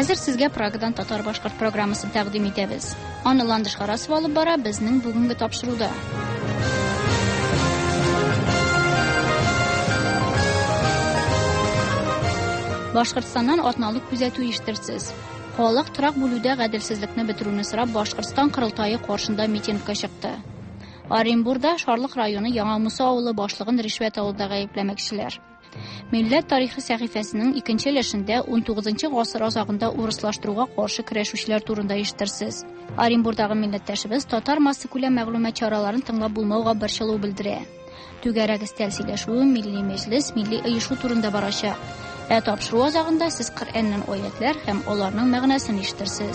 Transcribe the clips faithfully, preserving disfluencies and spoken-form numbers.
Hozir sizga Pragadan Tatar Boshqirt programmasini taqdim etamiz. Uni Landish Xarasov olib bora bizning bugungi topshiruvda. Boshqirdistondan otnolik kuzatuv uyushtirsiz. Xalq Turoq bo'ludi adalsizlikni bitiruvni so'rab Boshqirdiston qurultoyi qo'rshinda mitingga chiqdi. Orenburgda Shorliq rayoni Yangimuso ovuli boshlig'ini rishvat olishda ayblamoqchilar. Millat tarixi sahifasining ikkinchi ilishida o'n to'qqizinchi asr ozog'ida o'rislashtiruvga qarshi kurashuvchilar turida eshittirsiz. Orenburgdagi millatdoshimiz Tatar mas'ula ma'lumot choralarini tinglab bo'lmog'iga bir shilov bildiradi. Tugarak istalsilashuv milliy majlis milliy uyushuv turida borashaq. Va topshiruv ozog'ida siz Qur'onning oyatlar ham ularning ma'nosini eshittirsiz.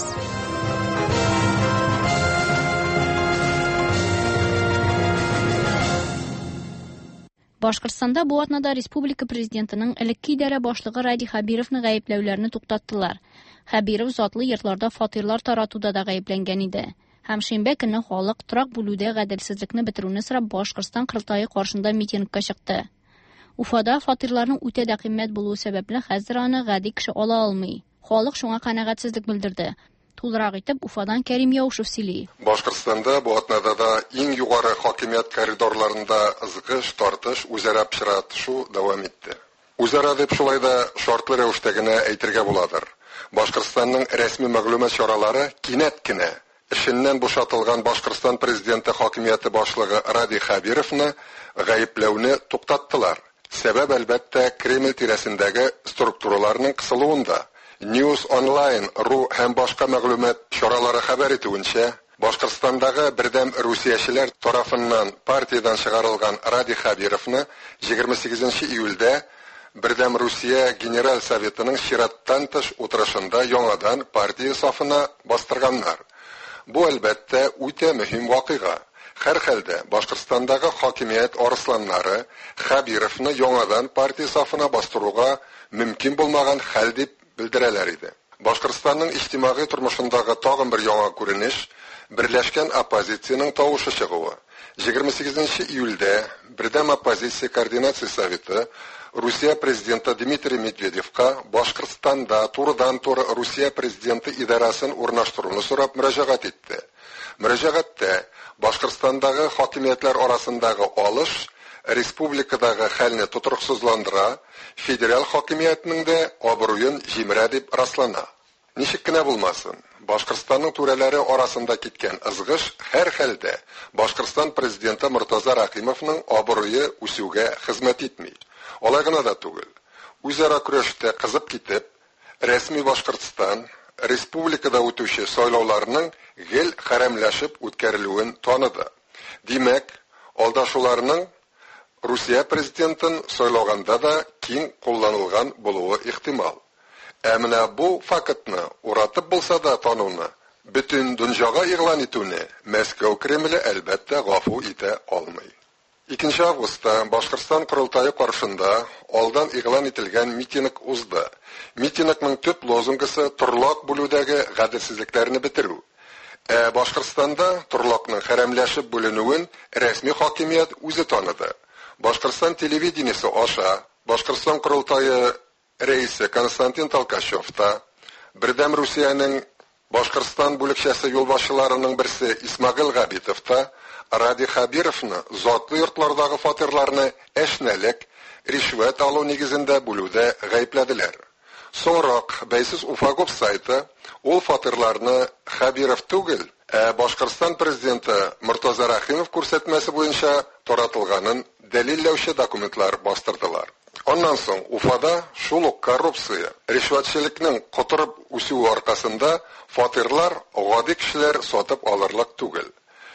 Boshqirdistonda bu o'tnada respublika prezidentining ilk idora boshlig'i Radi Xabirovning g'ayblovlarini to'xtatdilar. Xabirov zotli yerlarda fatirlar taratuvda da g'ayblangan edi. Hamshinba kuni xalq Turoq bo'ludi adalsizlikni bitiruvni so'rab Boshqirdiston qurultoyi qo'rshinda mitingga chiqdi. Ufada fatirlarning o'ta qimmat bo'luvi sababli hozirona g'adi kishi ola olmay. Xalq shunga qanoatsizlik bildirdi. To'liq aytib Ufadan Karim Yovushev sili. Boshqirdistonda bu o'tnada eng yuqori hokimiyat koridorlarida izg'ish tortish, o'zaro pishiratishuv davom etdi. O'zaro deb shulayda shortli ravshdagina aytirga bo'ladir. Boshqirdistonning rasmiy ma'lumot choralari kinatgina ishidan bo'shatilgan Boshqirdiston prezidenti hokimiyati boshlig'i Radi Xabirovni g'ayblovni to'xtatdilar. Sabab albatta Kreml tirasindagi strukturalarning qisiluvida. News Online ru ham boshqa ma'lumot choralari xabar etuvincha, Boshqirdistondagi birdam Rossiyachilar tomonidan partiyadan chiqarilgan Radi Xabirovni yigirma sakkizinchi iyulda birdam Rossiya General Sovetining Shiratdan tish o'tirishida yangidan partiya safina bostirganlar. Bu albatta o'ta muhim voqea. Har holda Boshqirdistondagi hokimiyat orislanlari Xabirovni yangidan partiya safina bostiruvga mumkin bo'lmagan hal deb bildiralar edi. Boshqirdistonning ijtimoiy turmushidagi tog'in bir yangi ko'rinish birlashgan oppozitsiyaning tovushi chig'uvi. yigirma sakkizinchi iyulda birdam oppozitsiya koordinatsiya soveti Rossiya prezidenti Dmitriy Medvedevga Boshqirdistonda to'g'ridan to'g'ri Rossiya prezidenti idorasini o'rnashtirishni so'rab murojaat etdi. Murojaatda Boshqirdistondagi hokimiyatlar orasidagi olish respublikadagi halni tuturuqsizlandira, federal hokimiyatning de obro'yin jimra deb raslana. Nishikkina bo'lmasin, Boshqirdistonning to'ralari orasida ketgan izg'ish har holda Boshqirdiston prezidenti Murtaza Raqimovning obro'yi o'suvga xizmat etmaydi. Olag'inada tugul. O'zaro kurashda qizib ketib, rasmiy Boshqirdiston respublikada o'tuvchi saylovlarning g'il qaramlashib o'tkariluvini tanidi. Demak, oldashuvlarning Rossiya prezidentini saylovganda da keng qo'llanilgan bo'lishi ehtimol. Ammo bu faktni uratib bo'lsa da tanuvni butun dunyoga e'lon etuvni Moskva Kremli albatta g'afu eta olmaydi. ikkinchi avgustda Boshqirdiston qurultoyi qo'rshinda oldin e'lon etilgan miting uzdi. Mitingning tub lozungisi Turoq bo'ludagi adalsizliklarni bitiruv. E, Boshqirdistonda Turoqning haramlashib bo'linuini rasmiy hokimiyat o'zi tanidi. Boshqirdiston televideniyasi osha, Boshqirdiston qurultoyi raisi Konstantin Tolkashovda, birdam Rossiyaning Boshqirdiston bo'lakchasi yo'lboshchilarining birisi Ismoil G'abitovda Radi Xabirovni zotli yurtlardagi fatirlarni eshnalik, rishvat olov negizida bo'luvda g'aybladilar. So'ngroq Baysiz Ufagov sayti ul fatirlarni Xabirov tugil, Boshqirdiston prezidenti Murtaza Raximov ko'rsatmasi bo'yicha taratilganini dalillovchi dokumentlar bostirdilar. Ondan so'ng Ufada shuluq korrupsiya, rishvatchilikning qotirib o'suvi orqasida fatirlar g'odi kishilar sotib olirlik tugil.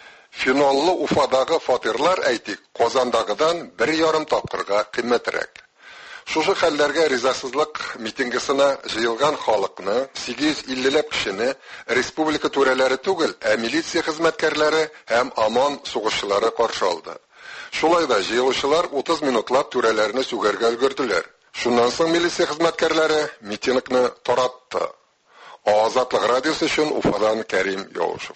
Finalli Ufadagi fatirlar aytik Qozondagidan bir yarim topqirga qimmatroq. Shu xallarga rizasizlik mitingisina jiyilgan xalqni sakkiz yuz ellik kishini respublika to'ralari tugil, militsiya xizmatkorlari ham amon sug'ushchilari qarshi oldi. Shulayda jiyiluvchilar o'ttiz minutlab to'ralarni sugarga ulgurdilar. Shundan so'ng militsiya xizmatkorlari mitingni taratdi. Ozodlik radiosi uchun Ufadan Karim Yovushev.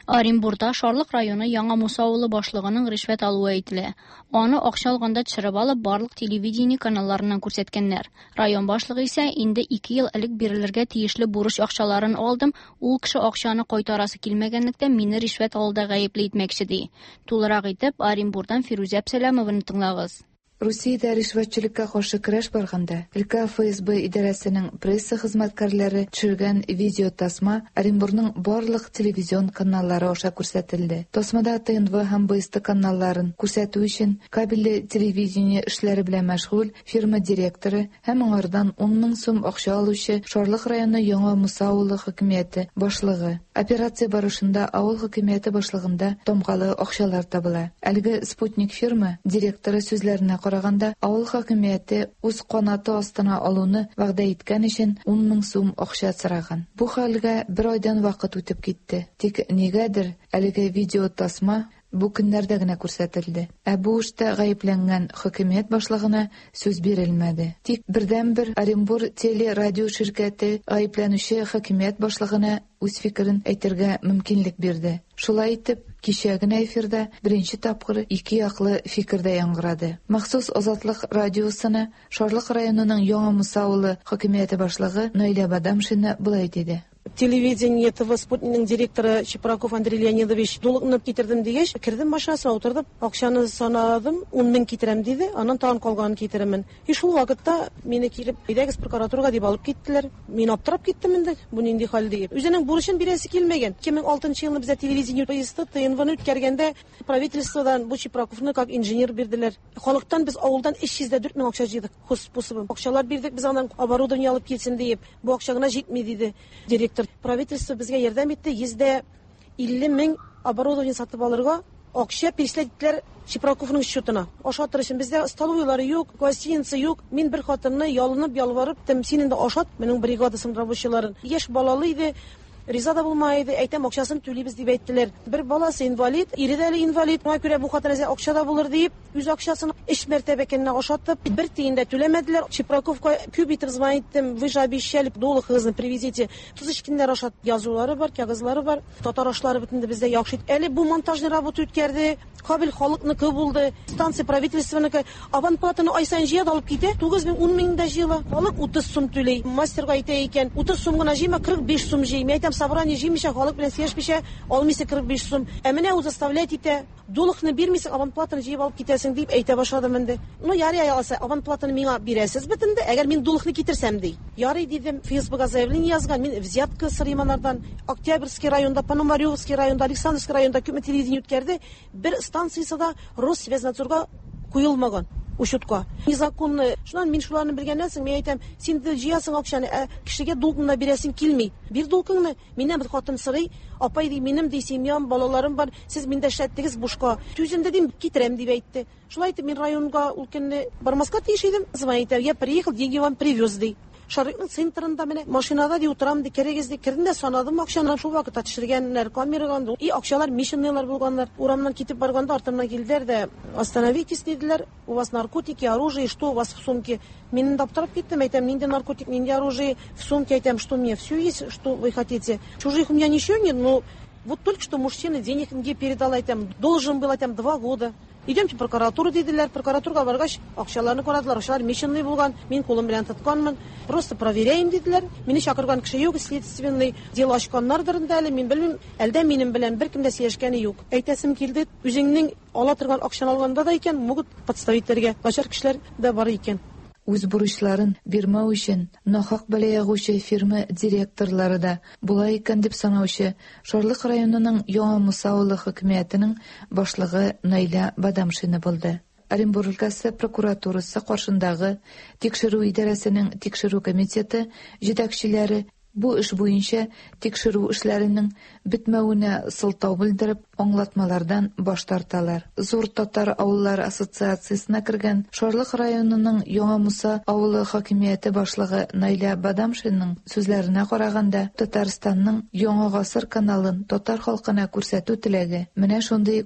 Оренбурда Шарлык районы Яңа Муса авылы башлыгының ришвәт алуы әйтелә. Аны акча алганда төшереп алып, барлык телевидение каналларыннан күрсәткәннәр. Район башлыгы исә инде ике ел элек бирелергә тиешле бурыч акчаларын алдым, ул кеше акчаны кайтарасы килмәгәнлектән мине ришвәт алуда гаепле итмәкче ди. Тулырак итеп Оренбурдан Фируза Сәләмованы тыңлагыз. Русиядә ришвәтчелеккә каршы көрәш барганда, өлкә ФСБ идарәсенең пресса хезмәткәрләре төшергән видео тасма Оренбурның барлык телевизион каналлары аша күрсәтелде. Тасмада ТНВ һәм БСТ каналларын күрсәтү өчен кабельле телевидение эшләре белән мәшгуль фирма директоры һәм аңардан ун мең сум акча алучы Шарлык районы Яңа Муса авылы хакимияте башлыгы. Операция барышында авыл хакимияте башлыгында томгалы акчалар табыла. Әлеге спутник фирма директоры сүзләренә караганда, авыл хакимияте үз канаты астына алуны вәгъдә иткән өчен ун мең сум акча сораган. Бу хәлгә бер айдан вакыт үтеп китте. Тик нигәдер әлеге видео тасма бу көннәрдә генә күрсәтелде. Ә бу эштә гаепләнгән хакимият башлыгына сүз бирелмәде. Тик бердән-бер Оренбур телерадио ширкәте гаепләнүче хакимият башлыгына үз фикерен әйтергә мөмкинлек бирде. Шулай итеп, кичә генә эфирда беренче тапкыр ике яклы фикердә яңгырады. Махсус Азатлык радиосына Шарлык районының Яңа Муса авылы хакимияте башлыгы Наиля Бадамшина булай диде. Телевидение ТВ спутникның директоры Чепраков Андрей Леонидович дулыкнып китердем дигәч, кирдем машинасына утырдым, акчаны санадым, ун мең китерәм диде, аннан тагын калганын китерәмен. И шул вакытта мине килеп, "Әйдәгез прокуратурага" дип алып киттеләр. Мин аптырап киттем инде, бу нинди хәл дип. Үзенең бурычын бирәсе килмәгән. ике мең алтынчы елны бездә телевидение поезды ТНВны үткәргәндә правительстводан бу Чепраковны как инженер бирделәр. Халыктан без авылдан өч йөз дүрт мең акча җыйдык. Хуш способом. Акчалар бирдек, без аннан оборудование алып килсен дип. Бу акча гына җитми диде директор. Правительство безгә ярдәм итте, йөз илле мең оборудование сатып алырга акча переследитләр Чепраковның счетына. Ашатыр өчен бездә столовыйлары юк, гостиница юк. Мин бер хатынны ялынып, ялварып, тем син инде ашат, минем бригадасының рабочийларын. Яшь балалы иде, риза да булмайды, әйтәм акчасын түлибез дип әйттеләр. Бер баласы инвалид, ире дә инвалид, моңа күрә бу хатынызга акча да булыр дип, үз акчасын эш мәртәбә кенә ашатып, бер тиен дә түләмәделәр. Чеправковка күп итеп звонить иттем, вы же обещали долг хызны привезите. Тузышкиннәр ашат язулары бар, кагызлары бар. Татар ашлары битендә бездә яхшы. Әле бу монтажный работа үткәрде, кабел халыкныкы булды, станция правительственныкы, аванплатаны ай сайын җыя алып китә, тугыз мең ун мең дә җыела. Халык утыз сум түләй. Мастерга әйтә икән, утыз сум гына җыйма, кырык биш сум җыйма. Әйтәм, собрание җыймыйча, халык белән сөйләшмичә, алмыйсы кырык биш сум. Ә менә үз заставлять итә, долгны бирмисең, аванплатаны җыеп алып китәсең дип әйтә башладым инде. Ну, ярый алса, аванплатаны миңа бирәсез битендә, әгәр мин долгны китерсәм ди. Ярый дидем, ФСБга заявление язган, мин взятка сырыманардан, Октябрьский районда, Пономаревский районда, Александровский районда күп телевидение үткәрде, бер станциясында Россвязнадзорга куелмаган. Учетка. Незаконно. Шуннан мин шуларны белгәннән соң, мен әйтәм, син җыясың акчаны, ә кешегә долгны бирәсең килми. Бир долгыңны, миннән бер хатын сорый, апай ди, минем ди семьям, балаларым бар, сез миндә эшләттегез бушка. Түзендә дим, китерәм дип әйтте. Шулай итеп, мин районга ул көнне бармаска тиеш идем. Звонит, я приехал, деньги вам привез ди. Шарыкның центрында менә машинада ди утырам ди, керегез ди, кирдем дә санадым акчаны, шул вакытта төшергәннәр, камерага. И акчалар мишеннелар булганнар. Урамнан китеп барганда артымнан килделәр дә, остановитесь диделәр. У вас наркотики, оружие, что у вас в сумке? Мин аптырап киттем, әйтәм, нинди наркотик, нинди оружие в сумке, әйтәм, что мне все есть, что вы хотите. Чужих у меня ничего нет, но вот только что мужчина денег мне передал, әйтәм, должен был, әйтәм, два года. Идемте в прокуратуру диделәр, прокуратурага баргач, акчаларны карадылар, акчалар мишенный булган, мин кулым белән тотканмын, просто проверяем диделәр. Мине чакырган кеше юк, следственный дело ачканнардыр инде әле, мин белмим, әлдә минем белән беркем дә сөйләшкәне юк. Әйтәсем килде, үзеңнең ала торган акчаны алганда да икән, могут подставительләргә, начар кешеләр дә бар икән. Үз бурычларын бирмәү өчен нахак бәла ягучы фирма директорлары да була икән дип санаучы Шарлык районының Яңа Муса авылы хакимиятының башлыгы Наиля Бадамшина булды. Оренбур өлкәсе прокуратурасы каршындагы тикшерү идарәсенең тикшерү комитеты җитәкчеләре бу эш буенча тикшерү эшләренең бетмәвенә сылтау белдереп, аңлатмалардан баш тарталар. Зур татар авыллары ассоциациясенә кергән Шарлык районының Яңа Муса авылы хакимияте башлыгы Наиля Бадамшинның сүзләренә караганда, Татарстанның Яңа гасыр каналын татар халкына күрсәтү теләге менә шундый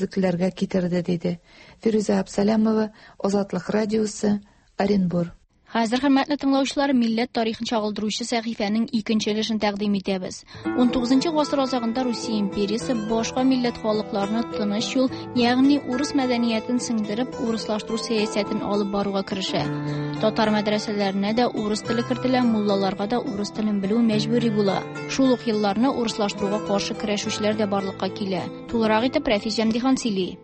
күңелсезлекләргә китерде диде. Фируза Сәләмова, Азатлык радиосы, Оренбур. Хәзер хөрмәтле тыңлаучылар, милләт тарихын чагылдыручы сәхифәнең икенче өлешен тәкъдим итәбез. он тугызынчы гасыр азагында Русия империясе башка милләт халыкларны тыныч юл, ягъни урыс мәдәниятен сеңдереп, урыслаштыру сәясәтен алып баруга керешә. Татар мәдрәсәләренә дә урыс теле кертелә, муллаларга да урыс телен белү мәҗбүри була. Шул ук елларны урыслаштыруга каршы көрәшүчеләр дә барлыкка килә. Тулырак итеп Рәфис Җәмдихан сөйли.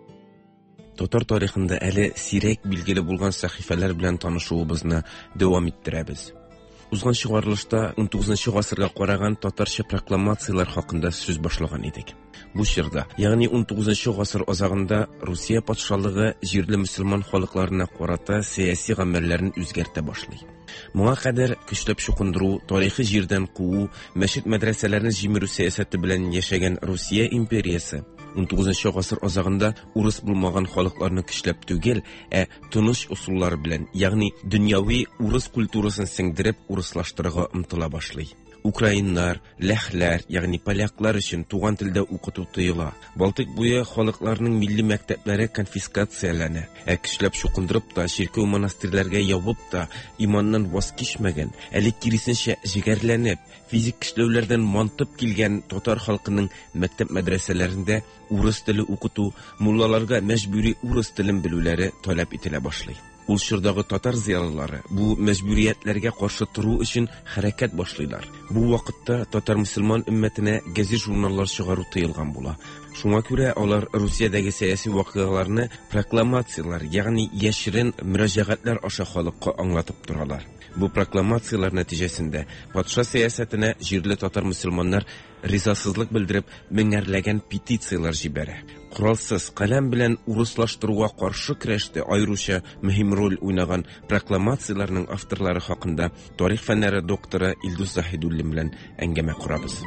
Татар тарихында әле сирәк билгеле булган сәхифәләр белән танышуыбызны дәвам иттерәбез. Узган чыгарылышта он тугызынчы гасырга караган татарча прокламациялар хакында сүз башлаган идек. Бу чорда, ягъни он тугызынчы гасыр азагында Русия патшалыгы җирле мөселман халыкларына карата сәяси гамәлләрен үзгәртә башлый. Моңа кадәр көчләп чукындыру, тарихи җирдән куу, мәчет мәдрәсәләрне җимерү сәясәте белән яшәгән Русия империясе он тугызынчы гасыр азагында урыс булмаган халыкларны көчләп түгел, ә тыныч усуллар белән, ягъни дөньяви урыс культурасын сеңдереп урыслаштырырга омтыла башлый. Украиннар, ләхләр, ягъни поляклар өчен туган телдә укыту тыела. Балтык буе халыкларның милли мәктәпләре конфискацияләнә. Ә көчләп чукындырып та, чиркәү монастырьләргә ябып та, иманнан ваз кичмәгән, әле киресенчә җигәрләнеп, физик эшләүләрдән мантып килгән татар халкының мәктәп мәдрәсәләрендә урыс теле укыту, муллаларга мәҗбүри урыс телен белүләре таләп ителә башлый. Ул чордагы татар зыялылары бу мәҗбүриятләргә каршы туру өчен хәрәкәт башлыйлар. Бу вакытта татар мөселман өммәтенә гәзит-журналлар чыгару тыелган була. Шуңа күрә алар Русиядәге сәяси вакыйгаларны прокламациялар, ягъни яшерен мөрәҗәгатьләр аша халыкка аңлатып торалар. Бу прокламациялар нәтиҗәсендә патша сәясәтенә җирле татар мөселманнар ризасызлык белдереп меңәрләгән петициялар җибәрә. Коралсыз каләм белән урыслаштыруга каршы көрәштә аеруча мөһим роль уйнаган прокламацияларның авторлары хакында тарих фәннәре докторы Илдус Заһидуллин белән әңгәмә корабыз.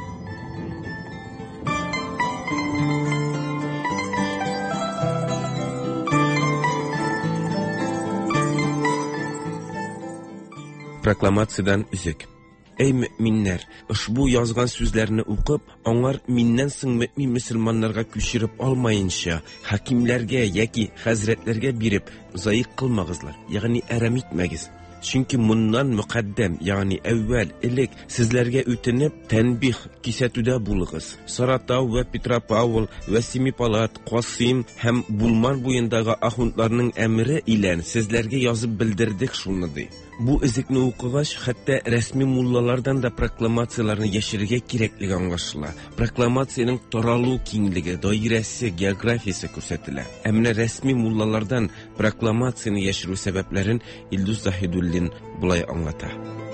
Прокламациядан үзек. Эй мөэминнәр, ушбу язган сүзләрне укып, аңар миннән соң мөэмин мөселманнарга күчереп алмаенча, хакимләргә яки хәзрәтләргә биреп заик кылмагызлар, ягъни әрәм итмәгез. Чөнки моннан мөхәддәм, ягъни әүвәл, элек сезләргә үтенеп, тәнбих кисәтүдә булыгыз. Саратау ва Петропавл ва Семипалат, Касыйм һәм Булман буендагы ахунтларның әмере илән сезләргә язып белдердек шуны ди. Бу изекне укыгач, хәтта рәсми муллалардан да прокламацияларны яшерергә кирәклеге аңлашыла. Прокламацияның таралу киңлеге, даирәсе, географиясе күрсәтелә. Ә менә рәсми муллалардан прокламацияны яшерү сәбәпләрен Илдус Заһидуллин булай аңлата.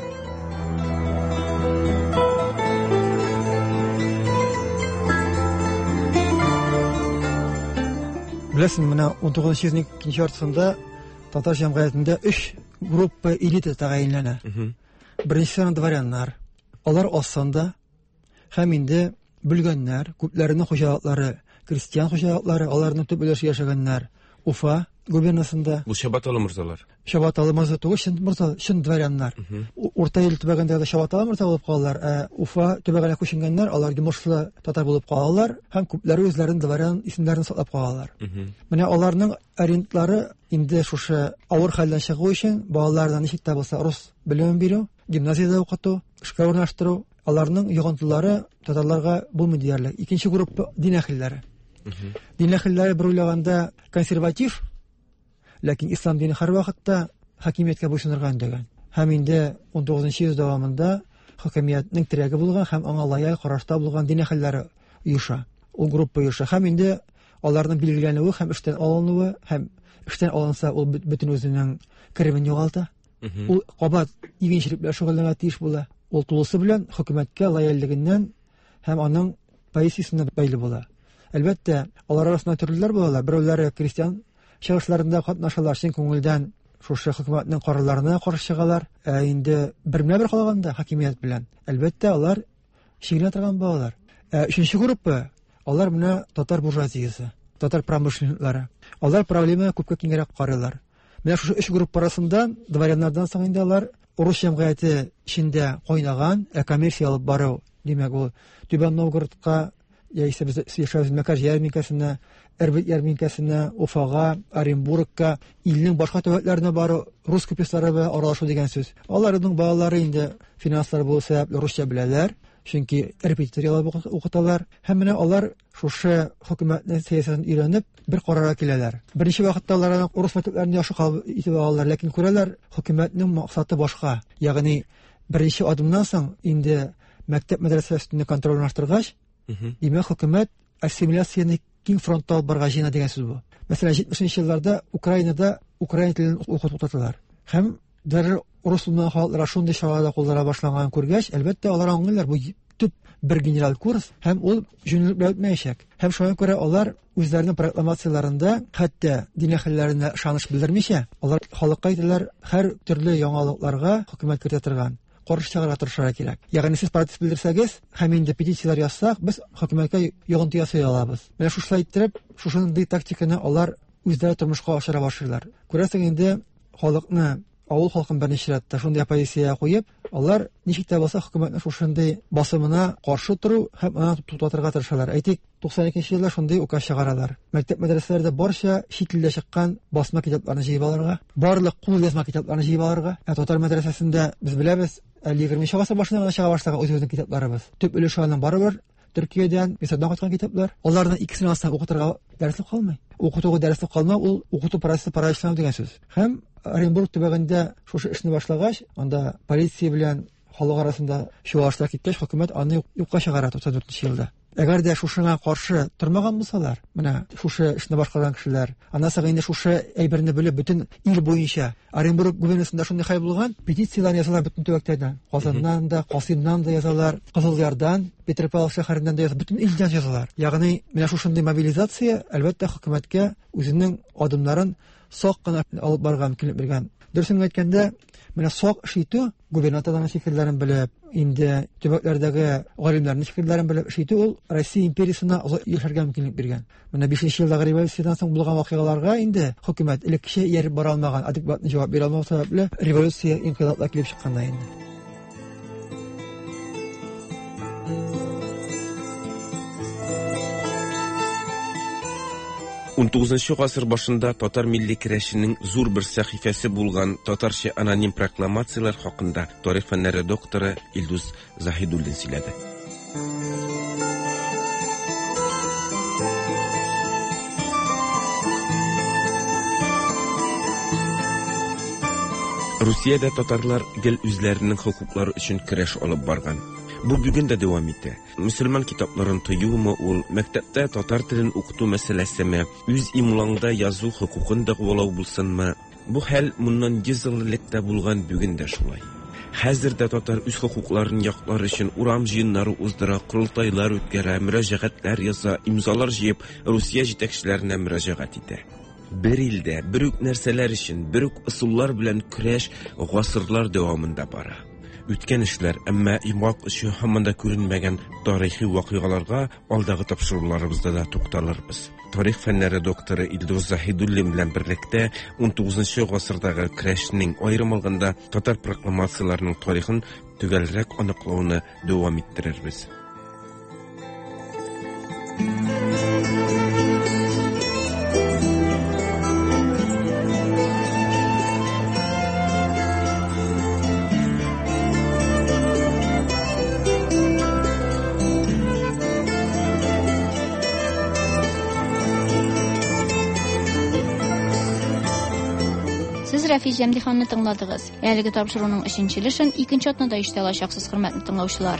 Беләсең, менә он тугызынчы йөзнең икенче яртысында татар җәмгыятендә өч группа элита тәгаенләнә. Беренчесе дворяннар. Алар астында һәм инде бүлгәннәр, күпләренең хуҗалыклары, крестьян хуҗалыклары, аларның төп өлеше яшәгәннәр. Уфа губернасында. Бу Шабаталы морзалар. Шабаталы морза түгел, чын морза, чын дворяннар. Урта ил төбәгендә дә Шабаталы морза булып калалар. Ә Уфа төбәгенә күченгәннәр, алар йомышлы татар булып калалар һәм күпләре үзләренең дворян исемнәрен саклап калалар. Менә аларның арендлары инде шушы авыр хәлдән чыгу өчен балалардан ничек тә булса рус белем бирү, гимназиядә укыту, эшкә урнаштыру, аларның йогынтылары татарларга булмый диярлек. Икенче группа дин әһелләре. Дин әһелләре бер уйлаганда консерватив, ләкин ислам дине һәр вакытта хакимияткә буйсынырга өндәгән. Һәм инде он тугызынчы йөз дәвамында хакимиятның терәге булган һәм аңа лаяк карашта булган дин әһелләре оеша. Ул группа оеша. Һәм инде аларның билгеләнүе һәм эштән алынуы һәм эштән алынса ул бөтен үзенең керемен югалта. Ул кабат игенчелек белән шөгыльләнергә тиеш була. Ул тулысы белән хөкүмәткә лаяллыгыннан һәм аның позициясенә бәйле була. Әлбәттә, алар арасында төрлеләр булалар. Берәүләре крестьян чыгышларында катнашалар, чын күңелдән шушы хөкүмәтнең карарларына каршы чыгалар. Ә инде бер менә бер калганда хакимият белән, әлбәттә, алар чигенә торган булалар. Ә өченче группа, алар менә татар буржуазиясе, татар промышленниклары. Алар проблеманы күпкә киңрәк карыйлар. Менә шушы өч группа арасында дворяннардан соң инде алар урыс җәмгыяте эчендә кайнаган, ә коммерция алып бару, димәк, ул Түбән Новгородка, яисә без яшәүбез Мәкәр ярминкәсенә, Эрбит ярминкәсенә, Уфага, Оренбургка, илнең башка төбәкләренә бару, рус көпесләре белән аралашу дигән сүз. Аларның балалары инде финанслар булса, русча беләләр. Чөнки репетиторлар укыталар. Һәм менә алар шушы хөкүмәтнең сәясәтен өйрәнеп, бер карарга киләләр. Беренче вакытта алар урыс мәктәпләрендә яхшы кабул итеп алалар, ләкин күрәләр, хөкүмәтнең максаты башка. Ягъни беренче адымнан соң инде мәктәп мәдрәсәсендә контроль аштыргач, димәк хөкүмәт ассимиляцияне киң фронтта алып барырга җыена дигән сүз бу. Мәсәлән, җитмешенче елларда Украинада украин телен укытып тоталар. Һәм дәр урыс телен халыклар шундый чараларда куллана башлаган күргәч, әлбәттә алар аңлыйлар, бу төп бер генераль курс һәм ул җүнлек белән үтмәячәк. Һәм шуңа күрә алар үзләренең прокламацияләрендә хәтта дин әһелләренә ышаныч белдермичә, алар халыкка әйтәләр, һәр төрле яңалыкларга хөкүмәт кертә торган. Каршы чыгарга тырышырга кирәк. Ягъни сез протест белдерсәгез, һәм инде петициялар язсак, без хөкүмәткә йогынты ясый алабыз. Менә шушылай иттереп, шушындый тактиканы алар үзләре тормышка ашыра башлыйлар. Күрәсең инде халыкны, авыл халкын берничә рәттә шундый оппозиция куеп, алар ничек тә булса хөкүмәтнең шушындый басымына каршы туру һәм аны туктатырга тырышалар. Әйтик, туксан икенче елда шундый указ чыгаралар. Мәктәп мәдрәсәләрдә барча чит телдә чыккан басма китапларны җыеп алырга, барлык кул язма китапларны җыеп алырга. Ә татар мәдрәсәсендә без беләбез, егерменче гасыр башында гына чыга башлаган үзебезнең китапларыбыз. Төп өлеше аның барыбер Төркиядән, Мисырдан кайткан китаплар. Аларның икесен алсаң укытырга дәреслек калмый. Укытуга дәреслек калмау ул укыту процессы параличлану дигән сүз. Һәм Оренбург төбәгендә шушы эшне башлагач, анда полиция белән халык арасында чуашлар киткәч, хөкүмәт аны юкка чыгара туксан дүртенче елда. Әгәр дә шушыңа каршы тормаган булсалар, менә шушы эшне башкарган кешеләр, аннан соң инде шушы әйберне белеп бөтен ил буенча Оренбург губернасында шундый хәл булган, петициялар язалар бөтен төбәктәрдән. Казаннан да, Касыймнан да язалар, Кызылъярдан, Петропавл шәһәреннән да язалар, бөтен илдән язалар. Ягъни менә шушындый мобилизация әлбәттә хөкүмәткә үзенең адымнарын сак кына алып барырга мөмкинлек биргән. Дөресен әйткәндә, менә сак эш итү, губернаторларның фикерләрен белеп, инде төбәкләрдәге галимнәрнең фикерләрен белеп эш итү, ул Россия империясына яшәргә мөмкинлек биргән. Менә бишенче елдагы революциядән соң булган вакыйгаларга инде хөкүмәт элеккечә ияреп бара алмаган, адекват җавап бирә алмау сәбәпле революция инкыйлаблар килеп чыкканда инде. он тугызынчы гасыр башында татар милли көрәшенең зур бер сәхифәсе булган татарча аноним прокламациялар хакында тарих фәннәре докторы Илдус Заһидуллин сөйләде. Русиядә татарлар гел үзләренең хокуклары өчен көрәш алып барган. Бу бүген дә дәвам итә. Мөселман китапларын тыюмы ул, мәктәптә татар телен укыту мәсьәләсеме, үз имлаңда язу хокукын да куалау булсынмы, бу хәл моннан йөз ел электә булган, бүген дә шулай. Хәзер дә татар үз хокукларын яклар өчен урам җыеннары уздыра, курылтайлар үткәрә, мөрәҗәгатьләр яза, имзалар җыеп, Русия җитәкчеләренә мөрәҗәгать итә. Бер илдә бер үк нәрсәләр өчен, бер үк ысуллар белән көрәш гасырлар дәвамында бара. Үткән эшләр, әмма имак өчен һаман да күренмәгән тарихи вакыйгаларга алдагы тапшыруларыбызда да тукталырбыз. Тарих фәннәре докторы Илдус Заһидуллин белән берлектә он тугызынчы гасырдагы көрәшнең аерым алганда татар прокламацияларының тарихын төгәлрәк аныклауны дәвам иттерербез. Рәфи Җәмдиханны тыңладыгыз. Әлеге тапшыруның өченче өлешен икенче атнада ишетә алачаксыз, хөрмәтле тыңлаучылар.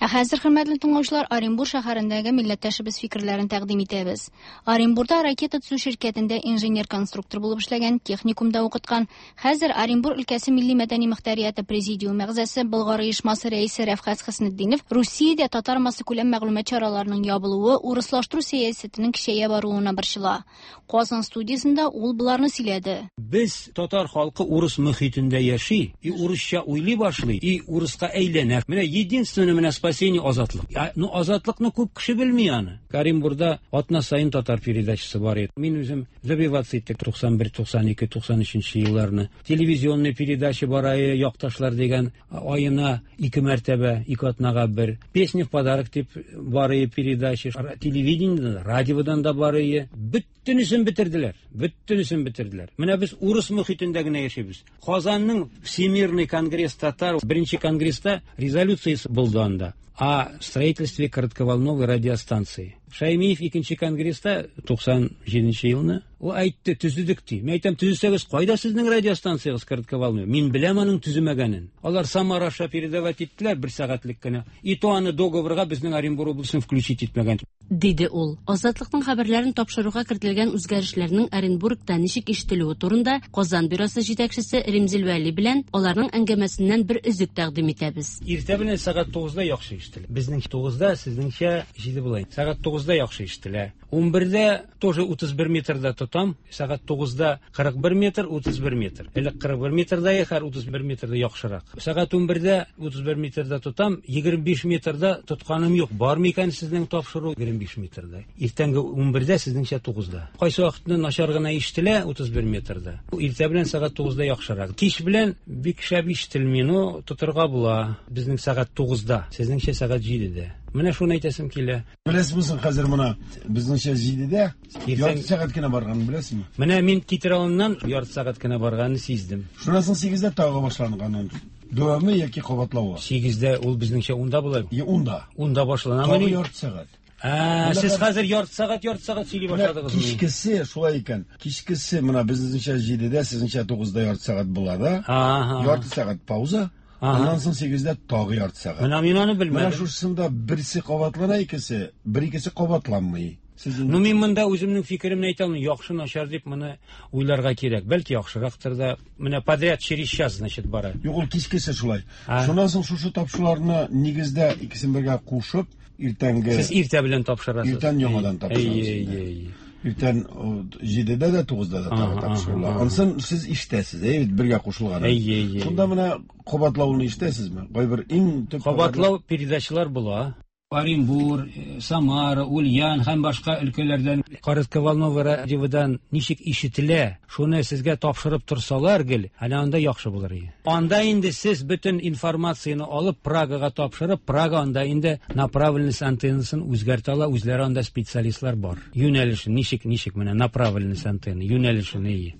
Хәзер, хөрмәтле тыңлаучылар, Оренбур шәһәрендәге милләттәшебез фикерләрен тәкъдим итәбез. Оренбурда ракета төзү ширкәтендә инженер-конструктор булып эшләгән, техникумда укыткан, хәзер Оренбур өлкәсе милли мәдәни мөхтәрияте президиум мәгъзәсе Болгар оешмасы рәисе Рәфкать Хөснетдинов Русиядә татар массы күләм мәгълүмат чараларының ябылуы, урыслаштыру сәясәтенең кичәя баруына борчыла. Казан студиясында ул буларны сөйләде. Без татар халкы урыс мөхитендә яши, и урысча уйлый башлый, и урыска әйләнә. Менә единственное менә спасение азатлык. Ну азатлыкны күп кеше белми аны. Оренбурда атна сайын татар передачасы бар иде. Мин үзем добиваться иттек туксан бер, туксан ике, туксан өченче елларны. Телевизионный передача барае якташлар дигән айына ике мәртәбә, ике атнага бер. Песня в подарок дип барае передача. Телевидениедә, радиодан да барае. Бөтенесен битерделәр. Бөтенесен битерделәр. Менә без урыс мөхитендә генә яшибез. Казанның Всемирный конгресс татар беренче конгресста резолюциясе булды анда о строительстве коротковолновой радиостанции. Шаймиев икенче конгресста туксан җиденче елны ул әйтте, төзедек ди. Мен әйтәм, төзесәгез, кайда сезнең радиостанциягыз коротковолновый? Мин беләм аның төземәгәнен. Алар Самараша передавать иттеләр бер сәгатьлек кенә. И то аны договорга безнең Оренбур обласын включить итмәгән. Диде ул. Азатлыкның хәбәрләрен тапшыруга кертелгән үзгәрешләрнең Оренбургта ничек ишетелүе турында Казан бюросы җитәкчесе Римзил Вәли белән аларның әңгәмәсеннән бер өзек тәкъдим итәбез. Иртә белән сәгать тугызда яхшы ишетелә. Безнең тугызда, сезнеңчә җиде булай. Сәгать тугызда яхшы ишетелә. ун бердә тоже утыз бер метрда тотам. Сәгать тугызда кырык бер метр, утыз бер метр. Элек кырык бер метрда яхар, утыз бер метрда яхшырак. Сәгать ун бердә утыз бер метрда тотам, егерме биш метрда тотканым юк. Бар микән сезнең тапшыру егерме биш метрда. Иртәнге ун бердә, сезнеңчә тугызда. Кайсы вакытны начар гына ишетелә утыз бер метрда. Иртә белән сәгать тугызда яхшырак. Кич белән бик шәп ишетелми, ну тотырга була. Безнең сәгать тугызда, сезнеңчә сәгать җидедә. Менә шуны әйтәсем килә. Беләсезме, хәзер моны безнеңчә җидедә ярты сәгать кенә барганын беләсезме? Менә мин китерәвеннән ярты сәгать кенә барганны сиздем. Шуннан соң сигездә тагы башланган. Дәвамы яки кабатлавы? сигездә ул безнеңчә унда була. Я унда. Унда башлана. Тагы ярты сәгать. А, сез хәзер ярты сәгать, ярты сәгать сөйли башладыгыз. Кичкесе шулай икән. Кичкесе менә безнеңчә җидедә, сезнеңчә тугызда ярты сәгать була да. Ярты сәгать пауза. Ondan soң сигездә тагы ярты сәгать. Менә мин аны белмәдем. Менә шушында берсе кабатлана, икесе, бер икесе кабатланмый. Ну мин монда үземнең фикеремне әйтәм, яхшы начар дип моны уйларга кирәк. Бәлки яхшырактыр да. Менә подряд через час, значит, бара. Юк, ул кичкесе шулай. Шуннан соң шушы тапшыруларны нигездә икесен бергә кушып, иртәнге Сез иртә белән тапшырасыз. Иртән яңадан тапшырасыз. Иртән җидедә дә, тугызда да тагы тапшырыла. Ансын сез ишетәсез, әйт, бергә кушылган. Шунда менә кабатлауны ишетәсезме? Кайбер иң төп кабатлау передачалар була. Оренбур, Самара, Ульян һәм башка өлкәләрдән коротковолновый радиодан ничек ишетелә, шуны сезгә тапшырып торсалар гел, әнә анда яхшы булыр иде. Анда инде сез бөтен информацияны алып Прагага тапшырып, Прага анда инде направленность антеннасын үзгәртә ала, үзләре анда специалистлар бар. Юнәлеше ничек, ничек менә направленность антенна, юнәлеше ние.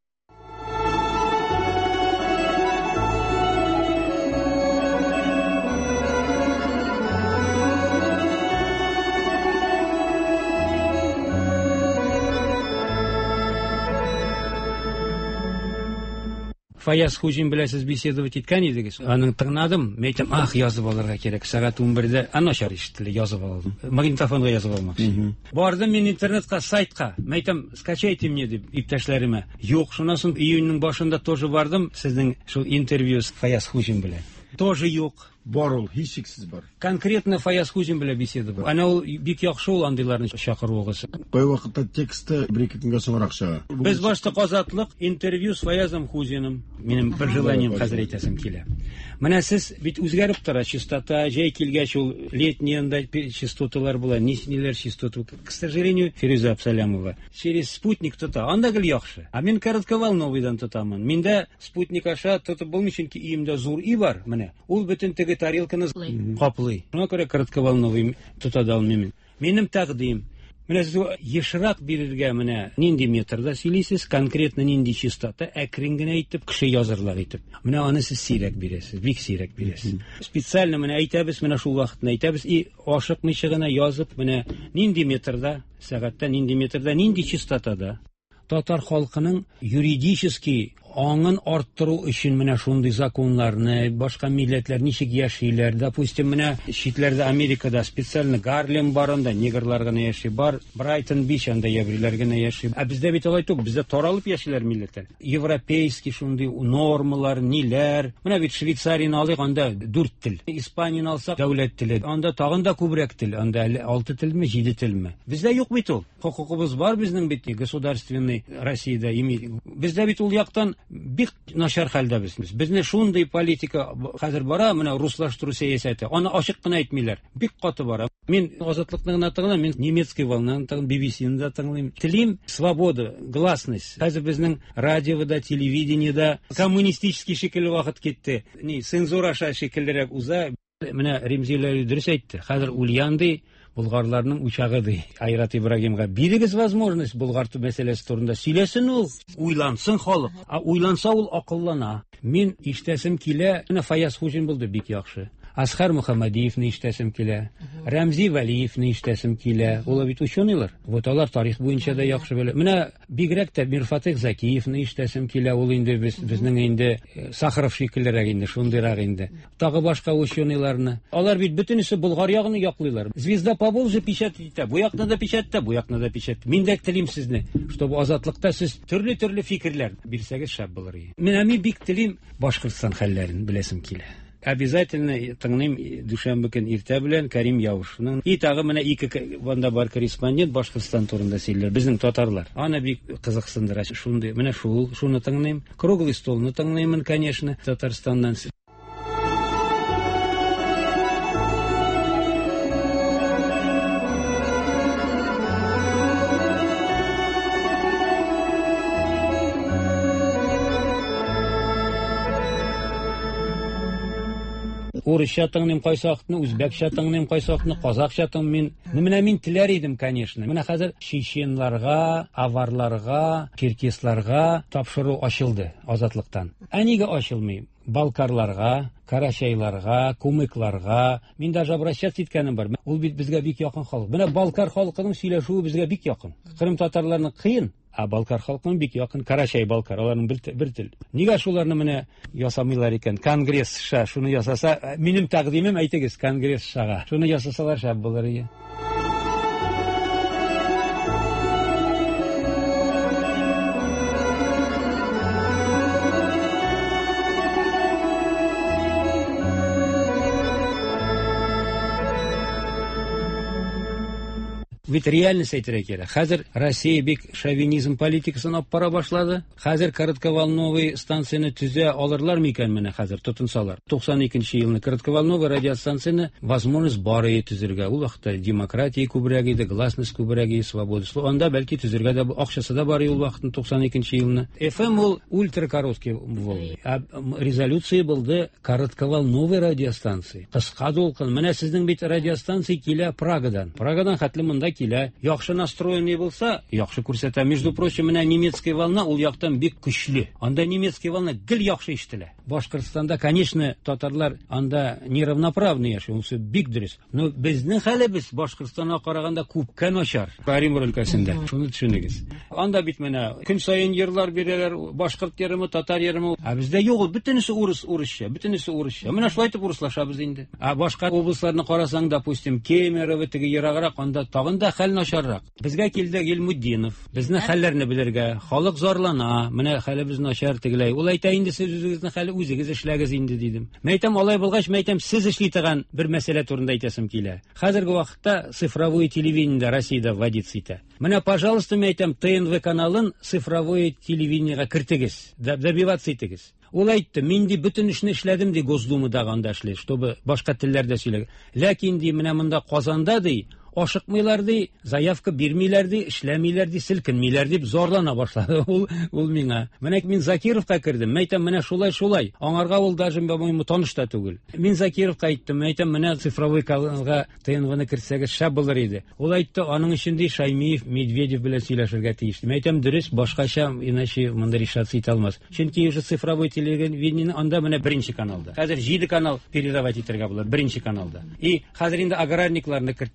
Фаяз Хуҗин белән сез беседовать иткән идегез. Аның тыңладым. Мен әйтәм, ах, язып алырга кирәк. Сәгать ун бердә начар ишетелә, язып алдым. Магнитофонга язып алмакчы. Бардым мин интернетка, сайтка. Мен әйтәм, скачайте мне дип иптәшләремә. Юк, шуннан соң июньнең башында тоже бардым. Сезнең шул интервью с Фаяз Хуҗин белән. Тоже юк. Бар ул, һичшиксез бар. Конкретно Фаяз Хуҗин белән беседа бар. Ана ул бик яхшы ул андыйларны чакыруыгыз. Кай вакытта тексты бер-ике көнгә соңрак чыга. Без башта Казатлык интервью с Фаязом Хуҗиным. Минем бер желанием хәзер әйтәсем килә. Менә сез бит үзгәреп тора, частота, җәй килгәч ул летнийында частоталар була, ничнеләр частота. К сожалению, Фируза Абсалямова через спутник тота. Анда гел яхшы. А мин коротковолновыйдан тотамын. Миндә спутник аша тотып булмыйчын ки иемдә зур и бар. Менә ул бөтен теге тарелканы каплый. Шуңа күрә коротковолновый тота да алмыйм. Минем тәкъдим. Менә сез ешрак бирергә менә нинди метрда сөйлисез, конкретно нинди частота, әкрен генә әйтеп, кеше язырлар итеп. Менә аны сез сирәк бирәсез, бик сирәк бирәсез. Специально менә әйтәбез, менә шул вакытны әйтәбез, и ашыкмыйча гына язып, менә нинди метрда, сәгатьтә нинди метрда, нинди частотада татар халкының юридически аңын арттыру өчен менә шундый законнарны, башка милләтләр ничек яшиләр, допустим, менә читләрдә Америкада специально Гарлем барында негрлар гына яши, бар Брайтон Бич анда еврейлар гына яши. Ә бездә бит алай түгел, бездә таралып яшиләр милләтләр. Европейский шундый нормалар, ниләр. Менә бит Швейцарияны алыйк, анда дүрт тел. Испанияны алсак, дәүләт теле. Анда тагын да күбрәк тел. Анда алты телме, җиде телме. Бездә юк бит ул. Хокукыбыз бар безнең бит государственный Россиядә. Бездә бит ул яктан бик начар хәлдә без. Безне шундый политика хәзер бара, менә руслаштыру сәясәте. Аны ачык кына әйтмиләр. Бик каты бара. Мин азатлыкны гына тыңлыйм, мин немецкий волнаны тыңлыйм, би би си-ны да тыңлыйм. Телим свобода, гласность. Хәзер безнең радиода, телевидениедә коммунистический шикелле вакыт китте. Ни, цензура шикеллерәк уза. Менә Римзиләр дөрес әйтте. Хәзер Ульянды Булгарларның учагы ди. Айрат Ибрагимга бирегез возможность Булгар мәсьәләсе турында сөйләсен ул, уйлансын халык. А уйланса ул акыллана. Мин иштәсем килә, менә Фаяз Хуҗин булды бик яхшы. Асхар Мөхәммәдиевне иштәсем килә. Рәмзи Вәлиевне иштәсем килә. Ул бит ученыйлар. Вот алар тарих буенча да яхшы белә. Менә бигрәк тә Мирфатых Закиевне иштәсем килә. Ул инде без безнең инде Сахаров шикелләрәк инде, шундыйрак инде. Тагы башка ученыйларны. Алар бит бөтенесе Болгар ягын яклыйлар. Звезда Поволжья печать итә. Бу якны да печать итә, бу якны да печать. Мин дә телим сезне, чтобы азатлыкта сез төрле-төрле фикерләр бирсәгез шәп булыр. Менә мин бик телим Башкортстан хәлләрен беләсем килә. Обязательно тыңлыйм дүшәмбе көн иртә белән Кәрим Явышның. И тагы менә ике банда бар корреспондент Башкортстан турында сөйләр. Безнең татарлар. Аны бик кызыксындыра. Шундый, менә шул, шуны тыңлыйм. Круглый столны тыңлыйм, конечно, Татарстаннан. Урысча тыңлыйм кайсы вакытны, үзбәкчә тыңлыйм кайсы вакытны, казакча тыңлыйм. Менә мин теләр идем, конечно. Менә хәзер чеченларга, аварларга, киргизларга тапшыру ачылды азатлыктан. Ә нигә ачылмый? Балкарларга, карачайларга, кумыкларга мин даже обращаться иткәнем бар. Ул бит безгә бик якын халык. Менә балкар халкының сөйләшүе безгә бик якын. Кырым татарларының кыен, а балкар халкының бик якын. Карачай балкар, аларның бер тел. Нигә шуларны менә ясамыйлар икән? Конгрессша шуны ясаса, минем тәкъдимем әйтегез, конгрессшага. Шуны ясасалар шәп булыр иде. Бит реальность әйтергә кирәк. Хәзер Россия бик шовинизм политикасын алып бара башлады. Хәзер коротковолновый станцияны төзә алырлар микән менә хәзер тотынсалар. туксан икенче елны коротковолновый радиостанцияны возможность бар иде төзергә. Ул вакытта демократия күбрәк иде, гласность күбрәк иде, свобода слова. Анда бәлки төзергә дә акчасы да бар иде ул вакытны туксан икенче елны. эф эм ул ультракороткий волны. А резолюция булды коротковолновый радиостанция. Кыска дулкын. Менә сезнең бит радиостанция килә Прагадан. Прагадан хәтле монда килә. Яхшы настроенный булса, яхшы күрсәтә. Между прочим, менә немецкая волна ул яктан бик көчле. Анда немецкая волна гел яхшы ишетелә. Башкортстанда, конечно, татарлар анда неравноправный яши, ул бик дөрес. Но безнең хәлебез Башкортстанга караганда күпкә начар. Оренбур өлкәсендә. Шуны төшенегез. Анда бит менә көн сайын йырлар бирәләр, башкорт йырымы, татар йырымы. А бездә юк, бөтенесе урыс, урысча, бөтенесе урысча. Менә шулай итеп урыслашабыз инде. А башка обласларны карасаң, допустим, Кемерово теге ераграк, анда тагын да хәл начаррак. Безгә килде Гилмутдинов. Безне хәлләрне белергә, халык зарлана. Менә хәлебез начар тегеләй. Ул әйтә инде, сез үзегезнең хәле үзегез эшләгез инде дидем. Мәйтәм, алай булгач, мәйтәм, сез эшли торган бер мәсьәлә турында әйтәсем килә. Хәзерге вакытта цифровое телевидение Россиядә вводиться итә. Менә, пожалуйста, мәйтәм, тэ эн вэ каналын цифровое телевидениегә кертегез, добиваться итегез. Ул әйтте, мин ди бөтен эшне эшләдем ди Госдумадагы анда эшли, чтобы башка телләрдә сөйләгән. Ләкин ди менә монда Казанда ди ашыкмыйлар ди, заявка бирмиләр ди, эшләмиләр ди, селкенмиләр дип зорлана башлады. Ул ул миңа. Менә мин Закировка кирдем. Мәйтәм, менә шулай шулай. Аңарга ул даже бу таныш та түгел. Мин Закировка әйттем, мәйтәм, менә цифровой каналга тэ эн вэ-ны кертсәгез шәп булыр иде. Ул әйтте, аның өчен ди Шаймиев, Медведев белән сөйләшергә тиеш. Мәйтәм, дөрес, башкача иначе монда решаться итә алмас. Чөнки уже цифровой телевидение анда менә беренче каналда. Хәзер җиде канал передавать итәргә булыр беренче каналда. И хәзер инде аграрникларны керттеләр. Шуны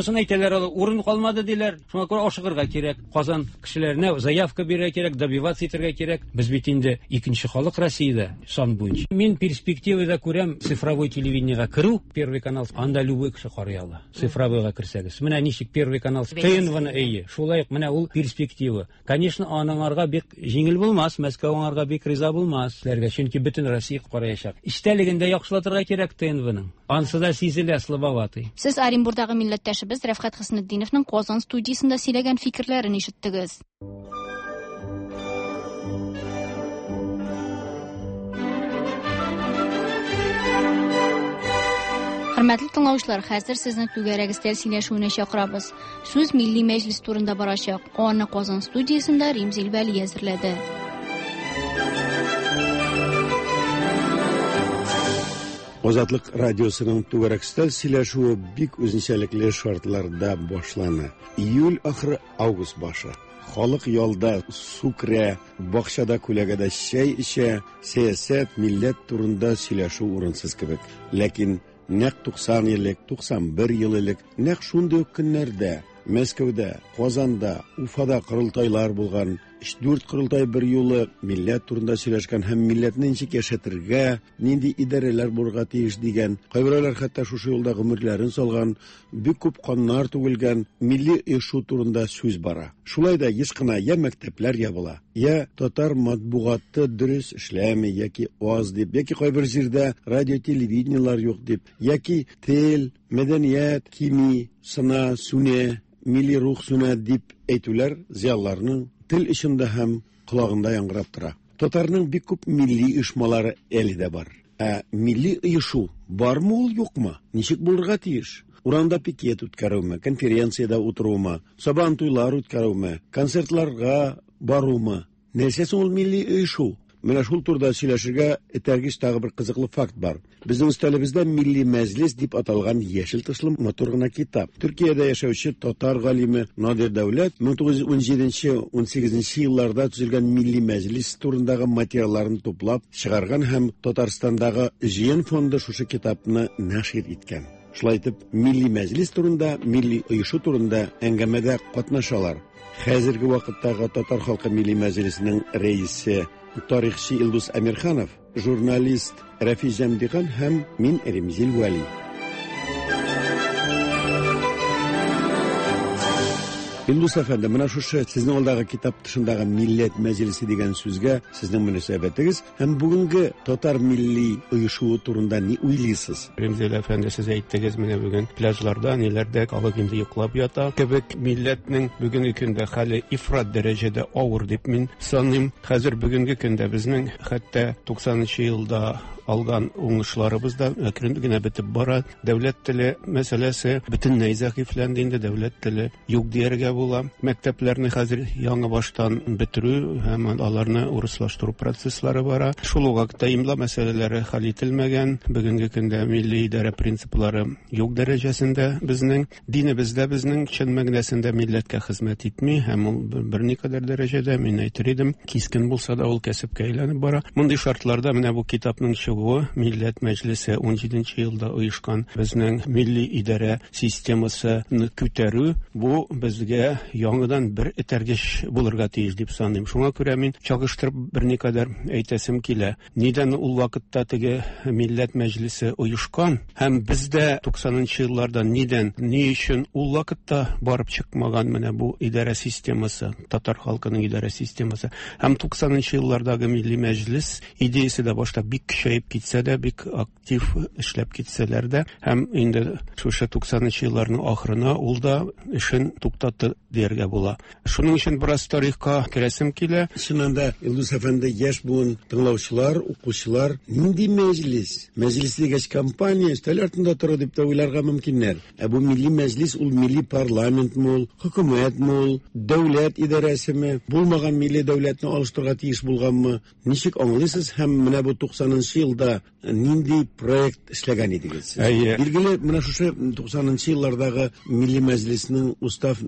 Сосын әйтәләр, урын калмады диләр. Шуңа күрә ашыгырга кирәк. Казан кешеләренә заявка бирә кирәк, добиваться итәргә кирәк. Без бит инде икенче халык Россиядә сан буенча. Мин перспективада күрәм цифровой телевидениегә керү, Первый канал, анда любой кеше карый ала. Цифровойга керсәгез. Менә ничек Первый канал, ТНВны әйе. Шулай ук менә ул перспектива. Конечно, аныңарга бик җиңел булмас, Мәскәү аңарга бик риза булмас. Ләргә чөнки бөтен Россия караячак. Иштәлегендә яхшылатырга кирәк ТНВның. Ансы да сизелә слабоватый. Сез Оренбургдагы милләттәшебез Рәфкать Хөснетдиновның Казан студиясында сөйләгән фикерләрен ишеттегез. Хөрмәтле тыңлаучылар, хәзер сезне түгәрәк өстәл сөйләшүенә чакырабыз. Сүз Милли Мәҗлес турында барачак. Аны Казан студиясында Римзил Вәли әзерләде. Азатлык радиосының түгәрәк өстәл сөйләшүе бик үзенчәлекле шартларда башлана. Июль ахыры август башы. Халык ялда сукрә, бакчада күләгәдә чәй эчә, сәясәт, милләт турында сөйләшү урынсыз кебек. Ләкин нәкъ туксан еллык, туксан бер еллык, нәкъ шундый көннәрдә Мәскәүдә, Казанда, Уфада кырылтайлар булган, өч дүрт кырылтай бер юлы милләт турында сөйләшкән һәм милләтне ничек яшәтергә, нинди идарәләр булырга тиеш дигән, кайберләр хәтта шушы юлда гомерләрен салган, бик күп каннар түгелгән милли оешу турында сүз бара. Шулай да еш кына я мәктәпләр ябыла, я татар матбугаты дөрес эшләми, яки аз дип, яки кайбер җирдә радио-телевидениелар юк дип, яки тел, мәдәният, химия, сана, сүне, милли рух сүнә дип әйтүләр зиялларның тел ишендә һәм колагында яңгырап тора. Татарның бик күп милли оешмалары әле дә бар. Ә милли оешу бармы ул юкмы? Ничек булырга тиеш? Урамда пикет үткәрүме, конференциядә утырума, сабан туйлар үткәрүме, концертларга барумы? Нәрсә соң ул милли оешу? Менә шул турда сөйләшергә этәргеч тагы бер кызыклы факт бар. Безнең өстәлебездә Милли Мәҗлес дип аталган яшел тышлы матур гына китап. Төркиядә яшәүче татар галиме Надир Дәүләт мең тугыз йөз ун җиденче - ун сигезенче елларда төзелгән Милли Мәҗлес турындагы материалларын туплап чыгарган һәм Татарстандагы җыен фонды шушы китапны нәшр иткән. Шулай итеп, Милли Мәҗлес турында, милли оешу турында әңгәмәдә катнашалар. Хәзерге вакыттагы Татар халкы Милли Мәҗлесенең рәисе тарихчы Илдус Әмирханов, журналист Рафи Җәмдиган һәм мин Римзил Вәли. Илдус әфәнде, менә шушы сезнең алдагы китап тышындагы Милләт Мәҗлесе дигән сүзгә сезнең мөнәсәбәтегез һәм бүгенге татар милли оешуы турында ни уйлыйсыз? Римзил әфәнде, сез әйттегез, менә бүген пляжларда, ниләрдә халык инде йоклап ята. Кебек милләтнең бүгенге көндә хәле ифрат дәрәҗәдә авыр дип мин саныйм. Хәзер бүгенге көндә безнең хәтта туксанынчы елда алган уңышларыбыз да әкрен генә бетеп бара. Дәүләт теле мәсьәләсе бөтенләй зәгыйфләнде инде, дәүләт теле юк дияргә була. Мәктәпләрне хәзер яңа баштан бетерү һәм аларны урыслаштыру процесслары бара. Шул вакытта имла мәсьәләләре хәл ителмәгән. Бүгенге көндә милли идарә принциплары юк дәрәҗәсендә безнең динебездә, безнең чын мәгънәсендә милләткә хезмәт итми һәм ул берникадәр дәрәҗәдә, мин әйтер идем, кискен булса да ул кәсепкә әйләнеп бара. Мондый шартларда менә бу китапның Милләт Мәҗлесе ун җиденче елда оешкан безнең милли идарә системасын күтәрү, бу безгә яңадан бер этәргеч булырга тиеш дип саныйм. Шуңа күрә мин чагыштырып берникадәр әйтәсем килә. Нидән ул вакытта теге Милләт Мәҗлесе оешкан һәм бездә туксанынчы елларда нидән, ни өчен ул вакытта барып чыкмаган менә бу идарә системасы, татар халкының идарә системасы. Һәм туксанынчы еллардагы Милли Мәҗлес идеясе дә башта бик көчәйеп китсә дә, бик актив эшләп китсәләр дә, һәм инде шушы туксанынчы елларның ахырына ул да эшен туктатты дияргә була. Шуның өчен бераз тарихка керәсем килә. Шунда Илдус әфәнде, яшь буын тыңлаучылар, укучылар, нинди мәҗлес? Мәҗлес дигәч компания өстәл артында тора дип тә уйларга мөмкиннәр. Ә бу Милли Мәҗлес ул милли парламентмы ул, хөкүмәтме ул, дәүләт идарәсеме, булмаган милли дәүләтне алыштырырга тиеш булганмы? Ничек аңлыйсыз һәм менә бу туксанынчы елда нинди проект эшләгән идегез? Билгеле, менә шушы туксанынчы еллардагы Милли Мәҗлеснең устав программа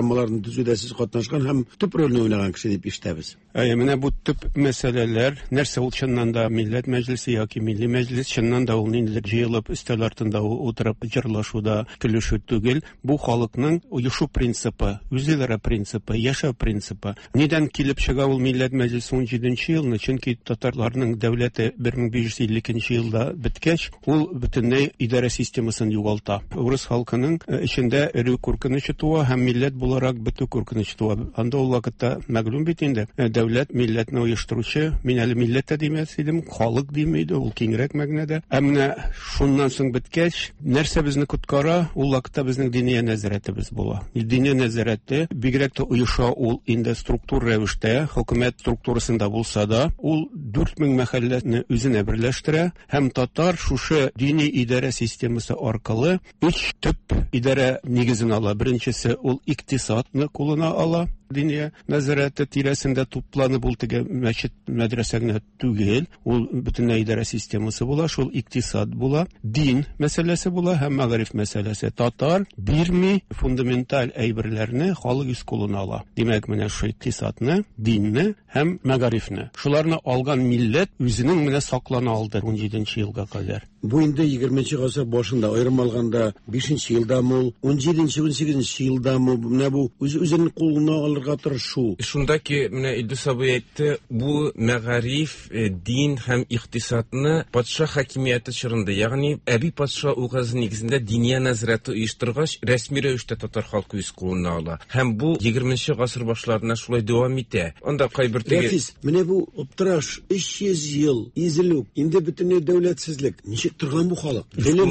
программаларын төзүдә сез катнашкан һәм төп рольне уйнаган кеше дип ишетәбез. Әйе, менә бу төп мәсьәләләр нәрсә ул чыннан да милләт мәҗлесе яки милли мәҗлес чыннан да ул ниндидер җыелып өстәл артында утырып җырлашуда, көлешү түгел, бу халыкның оешу принципы, үзләре принципы, яшәү принципы. Нидән килеп чыга ул милләт мәҗлесе ун җиденче елны? Чөнки татарларның дәүләте бер мең биш йөз илле елда беткәч, ул бөтенләй идарә системасын югалта. Урыс халкының эчендә эре күркенече туа һәм милләт буларак бөтү күркенеч туа. Анда ул вакытта мәгълүм бит инде, дәүләт милләтне оештыручы, мин әле милләт димәс идем, халык димәйде, ул киңрәк мәгънәдә. Әмма шуннан соң беткәч, нәрсә безне коткара? Ул вакытта безнең дини нәзәрәтебез була. Дини нәзәрәте бигрәк тә оеша ул инде структур рәвештә, хөкүмәт структурасында булса да, ул дүрт мең мәхәлләне үзенә берләштерә һәм татар шушы дини идарә системасы аркылы өч төп идарә нигезен ала. Беренчесе ул икътисадны кулына ала. Дини нәзәрәте тирәсендә тупланып ул теге мәчет, мәдрәсә генә түгел, ул бөтенләй идарә системасы була, шул икътисад була, дин мәсьәләсе була һәм мәгариф мәсьәләсе. Татар бирми фундаменталь әйберләрне халык үз кулына ала. Димәк, менә шу икътисадны, динне һәм мәгарифне. Шуларны алган милләт үзенең менә саклана алды ун җиденче елга кадәр. Бу инде егерменче гасыр башында аерым алганда бишенче елдамы, ун җиденче ун сигезенче елдамы менә бу үз үзенең кулына алырга тырышу. Шунда ки, менә Илдус абый әйтте, бу мәгариф, дин һәм икътисадны патша хакимияте чорында, ягъни әби патша указы нигезендә дини нәзәрәте оештыргач, рәсми рәвештә татар халкы үз кулына ала. Һәм бу егерменче гасыр башларында шулай дәвам итә. Анда кайбер теге Рәфис, менә бу оптыраш өч йөз ел изелү, инде бөтенләй дәүләтсезлек. Ничек торган бу халык?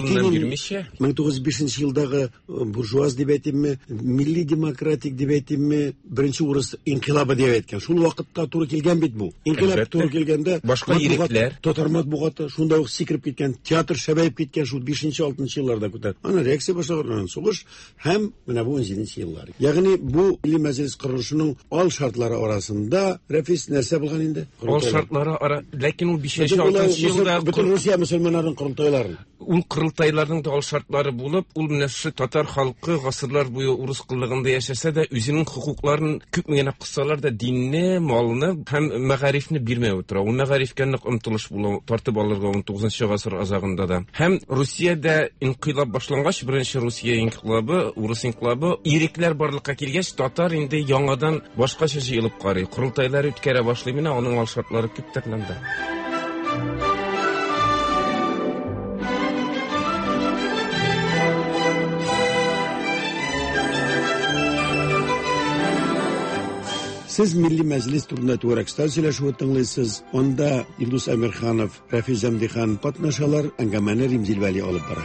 мең тугыз йөз бишенче елдагы буржуаз дип әйтимме, милли демократик дип әйтимме, беренче урыс инкилабы дип әйткән. Шул вакытта туры килгән бит бу. Инкилаб туры килгәндә башка ирекләр, татар матбугаты шунда ук сикереп киткән, театр шәбәйеп киткән шул бишенче алтынчы елларда күтәр. Аны реакция башлаган сугыш һәм менә бу ун җиденче еллар. Ягъни бу милли мәҗлес корылышының ал шартлары арасында Рәфис нәрсә булган инде? Ал шартлары ара, ләкин ул бишенче алтынчы елда бөтен Русия мөселманнарының корылтайлары. Ул корылтайларның да ал шартлары булып, ул менә шу татар халкы гасырлар буе урыс кыллыгында яшәсә дә, үзенең хукукларын күпме генә кыссалар да динне, малны һәм мәгарифне бирмәй утыра. Ул мәгарифкә нык омтылыш була, тартып алырга ун тугызынчы гасыр азагында да. Һәм Русиядә инкыйлаб башлангач, беренче Русия инкыйлабы, урыс инкыйлабы, ирекләр барлыкка килгәч, татар инде яңадан башкача җыелып карый. Корылтайлар үткәрә башлый, менә аның ал шартлары күп тәкләнде. Siz Milli Məclis turunda Tuaraqstal сөйләшүе тыңлыйсыз. Онда Илдус Әмирханов, Рәфис Әмдихан катнашалар, әңгәмәне Римзил Вәли алып бара.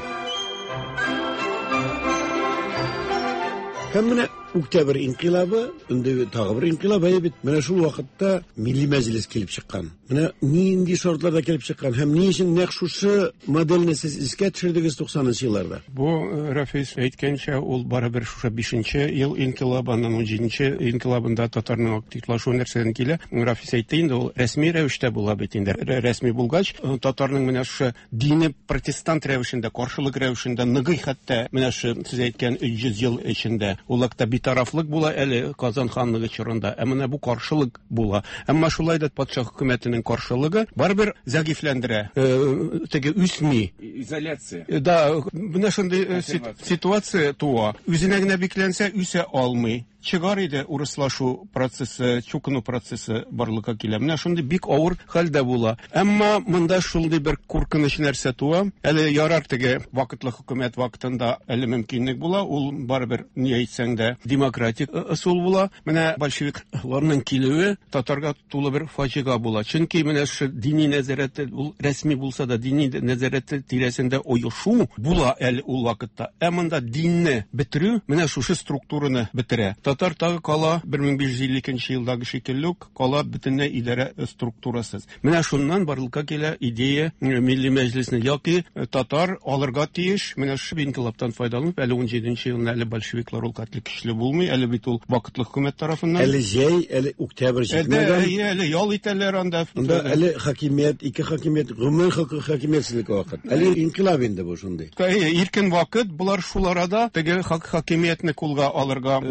Һәм менә Октябрь инкилабы, инде тагы бер инкилаб бит. Менә шул вакытта Милли Мәҗлес килеп чыккан. Менә нинди шартларда килеп чыккан һәм ни өчен нәкъ шушы модельне сез искә төшердегез туксанынчы елларда? Бу Рәфис әйткәнчә, ул барыбер шушы бишенче ел инкилабының ун җиденче инкилабында татарның активлашуы нәрсәдән килә. Рәфис әйтте инде, ул рәсми рәвештә була бит инде. Рәсми булгач, татарның менә шушы дини протестант рәвешендә, каршылык рәвешендә ныгый, хәтта менә шу сез әйткән үч йөз ел эчендә улакта тарафлык була әле Казан ханлыгы чорында. Ә менә бу каршылык була. Әмма шулай да патша хөкүмәтенең каршылыгы барбер зәгифләндерә. Теге үсми, изоляция. Да, менә шундый ситуация туа. Үзенә генә бикләнсә, үсә алмый. Чыгар иде урыслашу процессы, чукыну процессы барлыкка килә. Менә шундый бик авыр хәлдә була. Әмма монда шундый бер куркыныч нәрсә туа. Әле ярар теге вакытлы хөкүмәт вакытында әле мөмкинлек була. Ул барбер ни әйтсәң дә демократик ысул була. Менә большевикларның килүе татарга тулы бер фаҗига була. Чөнки менә шу дини нәзарәте ул рәсми булса да дини нәзарәте тирәсендә оешу була әле ул вакытта. Ә монда динне бетерү менә шушы структураны бетерә. Татар тагы кала бер мең биш йөз илле икенче елдагы шикелле үк кала бөтенләй идарә структурасыз. Менә шуннан барлыкка килә идея Милли Мәҗлесне яки татар алырга тиеш. Менә шу инкилабтан файдаланып, әле ун җиденче елда әле большевиклар ул катлы көчле булмый, әле бит ул вакытлы хөкүмәт тарафыннан. Әле җәй, әле Октябрь җитмәгән. Әле ял итәләр анда. Анда әле хакимият, ике хакимият, гомумән хакимиятсезлек вакыт. Әле инкилаб инде бу шундый. Иркен вакыт, булар шул арада теге хакимиятне кулга алырга. Монда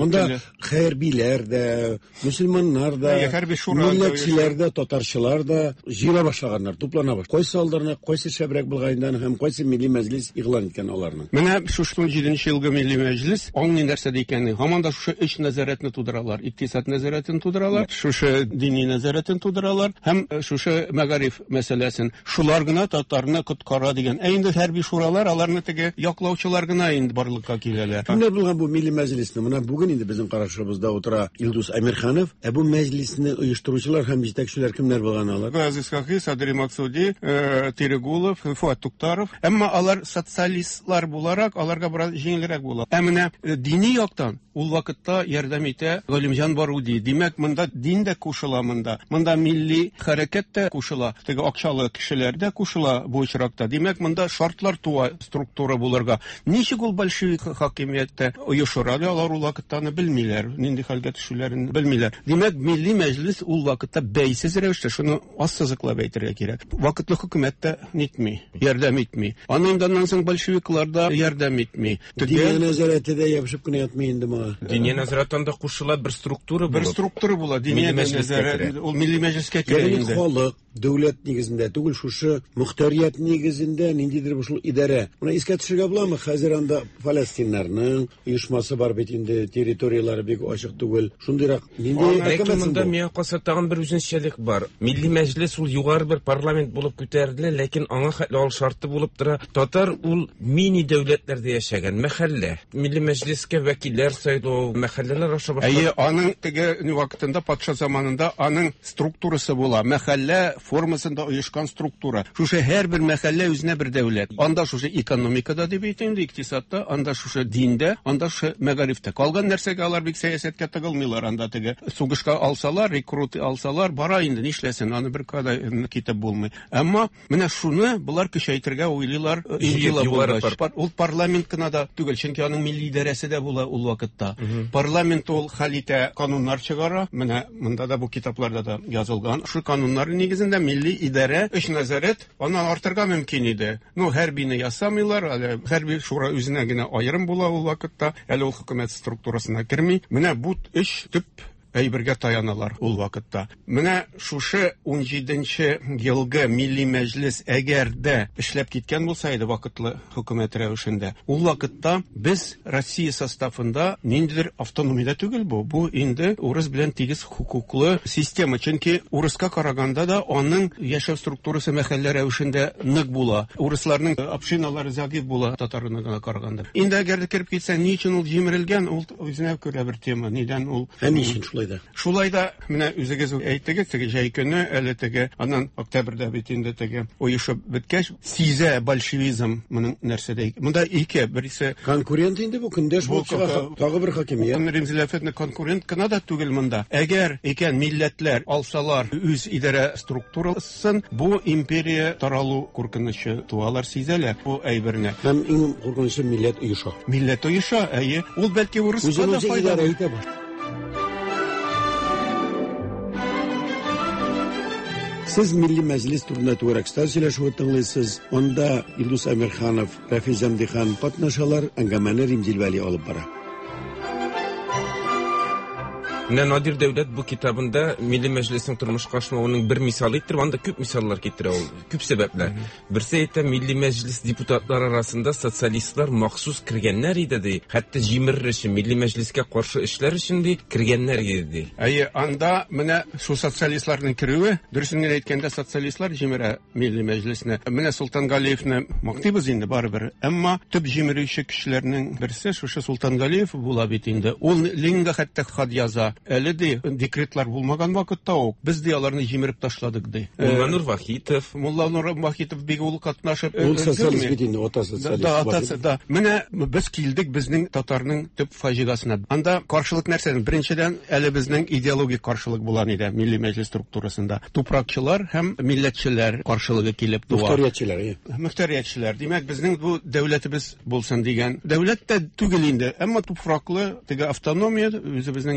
хәрбиләр дә, мөселманнар да, милләтчеләр дә, татарчылар да җыела башлаганнар, туплана башлады. Кайсы алдарына, кайсы шәбрәк булганнан һәм кайсы милли мәҗлис игълан иткән аларның. Менә шушы җиденче елгы милли мәҗлис аңлый нәрсә икәнен, һаман да шушы өч нәзарәтне тудыралар, икътисад нәзарәтен тудыралар, шушы дини нәзарәтен тудыралар һәм шушы мәгариф мәсьәләсен. Шулар гына татарны коткара дигән. Ә инде хәрби шуралар аларны теге яклаучылар гына инде барлыкка киләләр. Кемнәр булган бу милли мәҗлисне? Менә бүген инде безнең карашыбызда утыра Илдус Әмирханов. Ә бу мәҗлисне оештыручылар һәм җитәкчеләр кемнәр булган алар? Газиз Хакый, Садри Максуди, Тирегулов, Фуат Туктаров. Әмма алар социалистлар буларак, аларга бераз җиңелрәк була. Ә менә дини яктан ул вакытта ярдәм итә Галимҗан Баруди. Димәк, монда дин дә кушыла монда. Монда милли хәрәкәт тә кушыла. Теге акчалы кешеләр дә кушыла бу очракта. Димәк, монда шартлар туа структура булырга. Ничек ул большевик хакимияттә оешыра, алар ул вакытта аны белмиләр. Нинди хәлгә төшүләрен белмиләр. Димәк, милли мәҗлис ул вакытта бәйсез рәвештә шуны ассызыклап әйтергә кирәк. Вакытлы хөкүмәт тә нитми, ярдәм итми. Аннан соң большевиклар да ярдәм итми. Дин нәзарәте дә ябышып кына ятмый инде моңа. Дини нәзарәттән дә кушыла бер структура була. Бер структура була. Дини нәзарәт ул милли мәҗлескә керә инде. Халык дәүләт нигезендә түгел, шушы мөхтәрият нигезендә ниндидер бу идәрә. Моны искә төшергә буламы? Хәзер анда Фалестиннарның оешмасы бар бит инде, территориялары бик ачык түгел. Шундыйрак нинди хөкүмәтендә миңа калса тагын бер үзенчәлек бар. Милли мәҗлис ул югары бер парламент булып күтәрелә, ләкин аңа хәтле ал шарты булып тора. Татар ул мини дәүләтләрдә яшәгән мәхәллә. Милли мәҗлискә вәкилләр сайлау, мәхәлләләр аша башлап. Әйе, аның теге вакытында патша заманында аның структурасы була. Мәхәллә формасында оешкан структура. Шушы һәр бер мәхәллә үзенә бер дәүләт. Анда шушы экономикада дип әйтәм, икътисадта, анда шушы диндә, анда шушы мәгарифтә. Калган нәрсәгә алар бик сәясәткә тыгылмыйлар. Анда теге сугышка алсалар, рекрут алсалар, бара инде нишләсен, аны бер када китеп булмый. Әмма менә шуны булар көчәйтергә уйлыйлар. Ул парламент кына да түгел, чөнки аның милли идарәсе дә була ул вакытта. Парламент ул хәлитә кануннар чыгара. Менә монда да бу китапларда да язылган. Шу кануннар нигезендә милли идарә эш нәзарәт аннан артырга мөмкин иде. Ну, хәрбине ясамыйлар, әле хәрби шура үзенә генә аерым була ул вакытта, әле ул хөкүмәт структурасына керми. Менә бу эш төп әйбергә таяналар ул вакытта. Менә шушы ун җиденче елгы милли мәҗлис әгәр дә эшләп киткән булса иде вакытлы хөкүмәт рәвешендә, ул вакытта без Россия составында ниндидер автономиядә түгел бу. Бу инде урыс белән тигез хукуклы система. Чөнки урыска караганда да аның яшәү структурасы мәхәллә рәвешендә нык була. Урысларның общиналары загиб була татарына караганда. Инде әгәр кирип китсә, ни өчен ул җимерелгән, ул үзенә күрә бер тема. Нидән ул? Шулай да, менә үзегез әйттегез, теге җәй көне, әле теге, аннан октябрьдә бит инде теге оешып беткәч, сизә большевизм моның нәрсәдә. Монда ике, берсе конкурент инде бу көндәш булса, тагы бер хакимият. Римзиләфетне конкурент кына да түгел монда. Әгәр икән милләтләр алсалар үз идарә структурасын, бу империя таралу куркынычы туалар сизәләр бу әйберне. Һәм иң куркынычы милләт оеша. Милләт оеша, әйе, ул бәлки урыска да файдалы. Siz Milli Məclis turunda Tuareg станцияләшүе тыңлыйсыз. Онда Илдус Әмирханов, Рафи Зәмдихан катнашалар, әңгәмәне Римзил Вәли алып бара. Менә Надир Дәүләт бу китабында Милли Мәҗлеснең тормышка ашмавының бер мисалы итеп, анда күп мисаллар китерә ул. Күп сәбәпләр. Берсе әйтә, Милли Мәҗлес депутатлары арасында социалистлар махсус кергәннәр иде ди. Хәтта җимерер өчен Милли Мәҗлескә каршы эшләр өчен ди кергәннәр иде ди. Әйе, анда менә шу социалистларның кирүе, дөресен әйткәндә социалистлар җимерә Милли Мәҗлесне. Менә Султан Галиевны мактыйбыз инде барыбер. Әмма төп җимерүче кешеләрнең берсе шушы Султан Галиев була бит инде. Ул Ленинга хәтта хат яза. Әле ди декретлар булмаган вакытта ук без ди аларны җимереп ташладык ди. Мулла Нур Вахитов, Мулла Нур Вахитов бик ул катнашып, ул социалист бит инде, ата социалист. Да, атасы да. Менә без килдек безнең татарның төп фаҗигасына. Анда каршылык нәрсә? Беренчедән, әле безнең идеологик каршылык булган иде Милли Мәҗлес структурасында. Тупракчылар һәм милләтчеләр каршылыгы килеп туа. Мөхтәриятчеләр. Мөхтәриятчеләр. Димәк, безнең бу дәүләтебез булсын дигән. Дәүләт тә түгел инде, әмма тупраклы, теге автономия үзебезнең җиребез.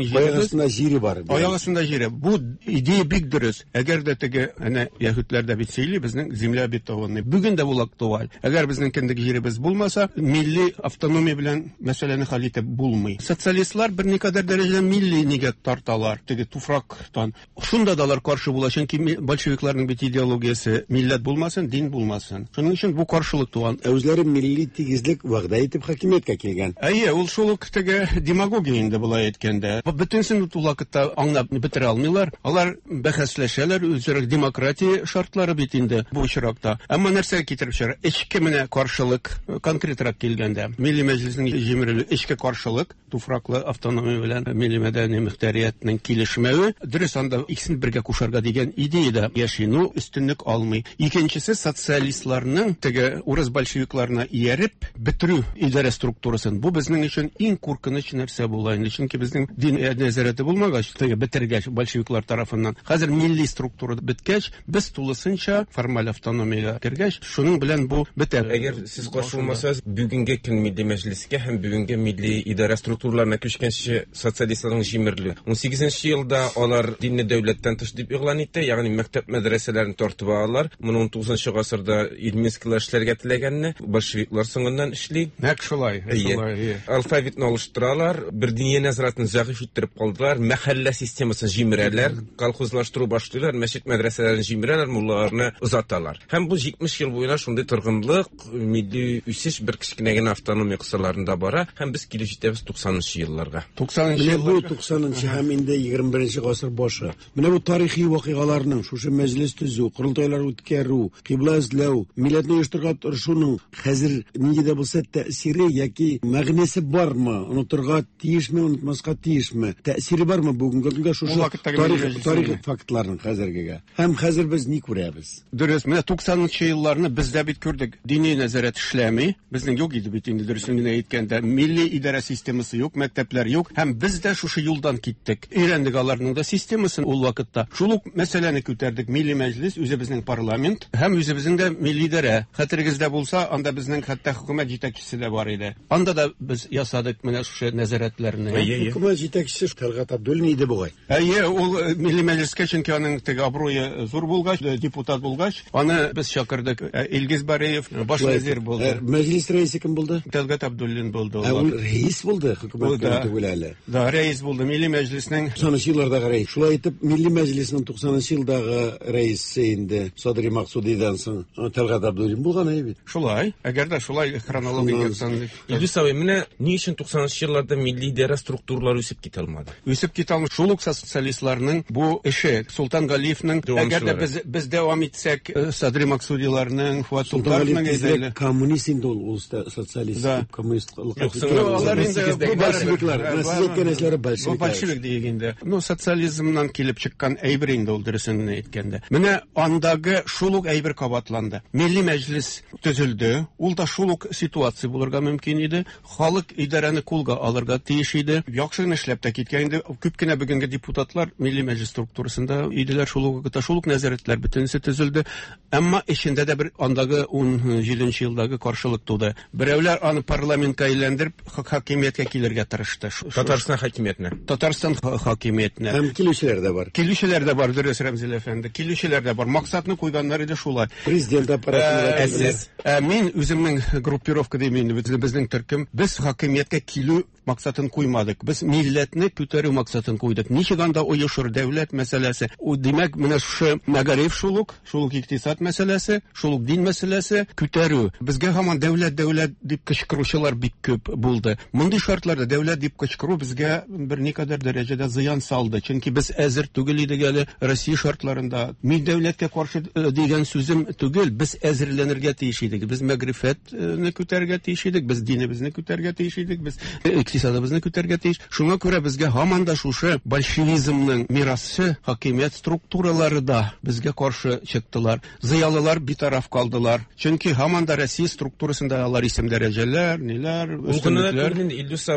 астында җире бар. Аяк астында җире. Бу идея бик дөрес. Әгәр дә теге әнә яһүдләр дә бит сөйли, безнең земля обетованная. Бүген дә бу актуаль. Әгәр безнең кендек җиребез булмаса, милли автономия белән мәсьәләне хәл итеп булмый. Социалистлар берникадәр дәрәҗәдә милли нигә тарталар, теге туфрактан. Шунда да алар каршы була, чөнки большевикларның бит идеологиясе милләт булмасын, дин булмасын. Шуның өчен бу каршылык туган. Үзләре милли тигезлек вәгъдә итеп хакимияткә килгән. Әйе, ул шул ук теге демагогия инде булай әйткәндә. Бөтенсен ул вакытта аңлап бетерә алмыйлар. Алар бәхәсләшәләр, үзләре демократия шартлары бит инде бу очракта. Әмма нәрсәгә китереп чыгара? Эчке менә каршылык конкретрак килгәндә. Милли мәҗлеснең җимерелү, эчке каршылык, туфраклы автономия белән милли мәдәни мөхтәриятның килешмәве, дөрес анда икесен бергә кушарга дигән идеяда яши. Ну, өстенлек алмый. Икенчесе социалистларның теге урыс большевикларына ияреп бетерү идарә структурасын. Бу безнең өчен иң куркыныч нәрсә була инде. Чөнки безнең дин нәзарәте булмагач, теге бетергәч большевиклар тарафыннан. Хәзер милли структура беткәч, без тулысынча формаль автономиягә кергәч, шуның белән бу бетә. Әгәр сез каршы булмасагыз, бүгенге көн милли мәҗлескә һәм бүгенге милли идарә структураларына күчкәнче социалистларның җимерелү. ун сигезенче елда алар динне дәүләттән тыш дип игълан итте, ягъни мәктәп мәдрәсәләрен тартып алалар. Моны ун тугызынчы гасырда Ирминскилар эшләргә теләгәнне, большевиклар соңыннан эшли. Нәкъ шулай, шулай. Алфавитны алыштыралар, бер дини нәзарәтне зәгыйфь иттереп калдылар, мәхәллә системасын җимерәләр, колхозлаштыру башлыйлар, мәчет мәдрәсәләрен җимерәләр, муллаларны озаталар. Һәм бу җитмеш ел буена шундый торгынлык, милли үсеш бер кичкенә генә автономия кысаларында бара, һәм без килеп җитәбез туксанынчы елларга. туксанынчы елларга. туксанынчы һәм инде егерме беренче гасыр башы. Менә бу тарихи вакыйгаларның, шушы мәҗлес төзү, курултайлар үткәрү, кыйбла эзләү, милләтне оештырга тырышуның хәзер нинди дә булса тәэсире яки мәгънәсе бармы? Онытырга тиешме, онытмаска тиешме? Тәэсире бармы бүгенге көнгә шушы тарих тарих фактларның хәзергегә? Һәм хәзер без ни күрәбез? Дөрес, менә туксанынчы елларны без дә бит күрдек. Дини нәзарәт эшләми, безнең юк иде бит инде дөресен генә әйткәндә. Милли идарә системасы юк, мәктәпләр юк, һәм без дә шушы юлдан киттек. Өйрәндек аларның да системасын ул вакытта. Шул ук мәсьәләне күтәрдек. Милли мәҗлес, үзебезнең парламент һәм үзебезнең дә милли идарә. Хәтерегездә булса, анда безнең хәтта хөкүмәт җитәкчесе дә бар иде. Анда да без ясадык менә шушы нәзарәтләрне. Хөкүмәт җитәкчесе Тәлгат Абдуллин иде бугай. Әйе, ул милли мәҗлескә чөнки аның теге абруе зур булгач, депутат булгач, аны без чакырдык. Илгиз Бареев баш вәзир булды. Мәҗлес рәисе кем булды? Тәлгат Абдуллин булды. Ул рәис булды хөкүмәткә түгеләле. Да, рәис булды. Милли мәҗлеснең туксанынчы еллардагы рәис. Шулай итеп, милли мәҗлеснең туксанынчы елдагы рәисе инде Садри Максудидан соң Тәлгат Абдуллин булган бит. Шулай. Әгәр дә шулай хронологик сан. Илдус абый, менә ни өчен туксанынчы елларда милли идарә структуралары үсеп китә алмады? Үсеп китә алмады. Шул ук социалистларның бу эше, Султан Галиевның, әгәр дә без без дәвам итсәк, Садри Максудиларның, Фуат Султановның әйтеле коммунист инде ул социалист, коммунист. Алар инде большевиклар, мәсьәлә кенәсләре большевиклар. Большевик дигәндә, ну социализмнан килеп чыккан әйбер инде ул дөресен әйткәндә. Менә андагы шул ук әйбер кабатланды. Милли мәҗлес төзелде. Ул да шул ук ситуация булырга мөмкин иде. Халык идарәне кулга алырга тиеш иде. Яхшы эшләп тә киткән инде. Күп кенә бүгенге депутатлар милли мәҗлес структурасында иделәр, шул ук вакытта шул ук нәзарәтләр бөтенесе төзелде. Әмма эчендә дә бер андагы ун җиденче елдагы каршылык туды. Берәүләр аны парламентка әйләндереп хакимияткә килергә тырышты. Татарстан хакимиятенә. Татарстан хакимиятенә. Һәм килүчеләр дә бар. Килүчеләр дә бар, дөрес Рәмзил әфәнде. Килүчеләр дә бар. Максатны куйганнар иде шулай. Президент аппаратында. Мин үземнең группировка димин, безнең төркем, без хакимияткә килү максатын куймадык. Без милләтне күтәрү максатын куйдык. Ничек анда оешыр дәүләт мәсьәләсе? У димәк, менә шушы мәгариф шулук, шулук икътисад мәсьәләсе, шулук дин мәсьәләсе күтәрү. Безгә һаман дәүләт дәүләт дип кычкыручылар бик күп булды. Мондый шартларда дәүләт дип кычкыру безгә бер никадәр дәрәҗәдә зыян салды. Чөнки без әзер түгел идек әле Россия шартларында. Мин дәүләткә каршы дигән сүзем түгел, без әзерләнергә тиеш идек. Без мәгрифәтне күтәрергә тиеш идек, без динебезне күтәрергә тиеш идек, без икътисадыбызны күтәрергә тиеш. Шуңа күрә безгә һаман да шушы большевизмның мирасы, хакимият структуралары да безгә каршы чыктылар. Зыялылар битараф калдылар. Чөнки һаман да Россия структурасында алар исем дәрәҗәләр, ниләр, үстенлекләр. Илдус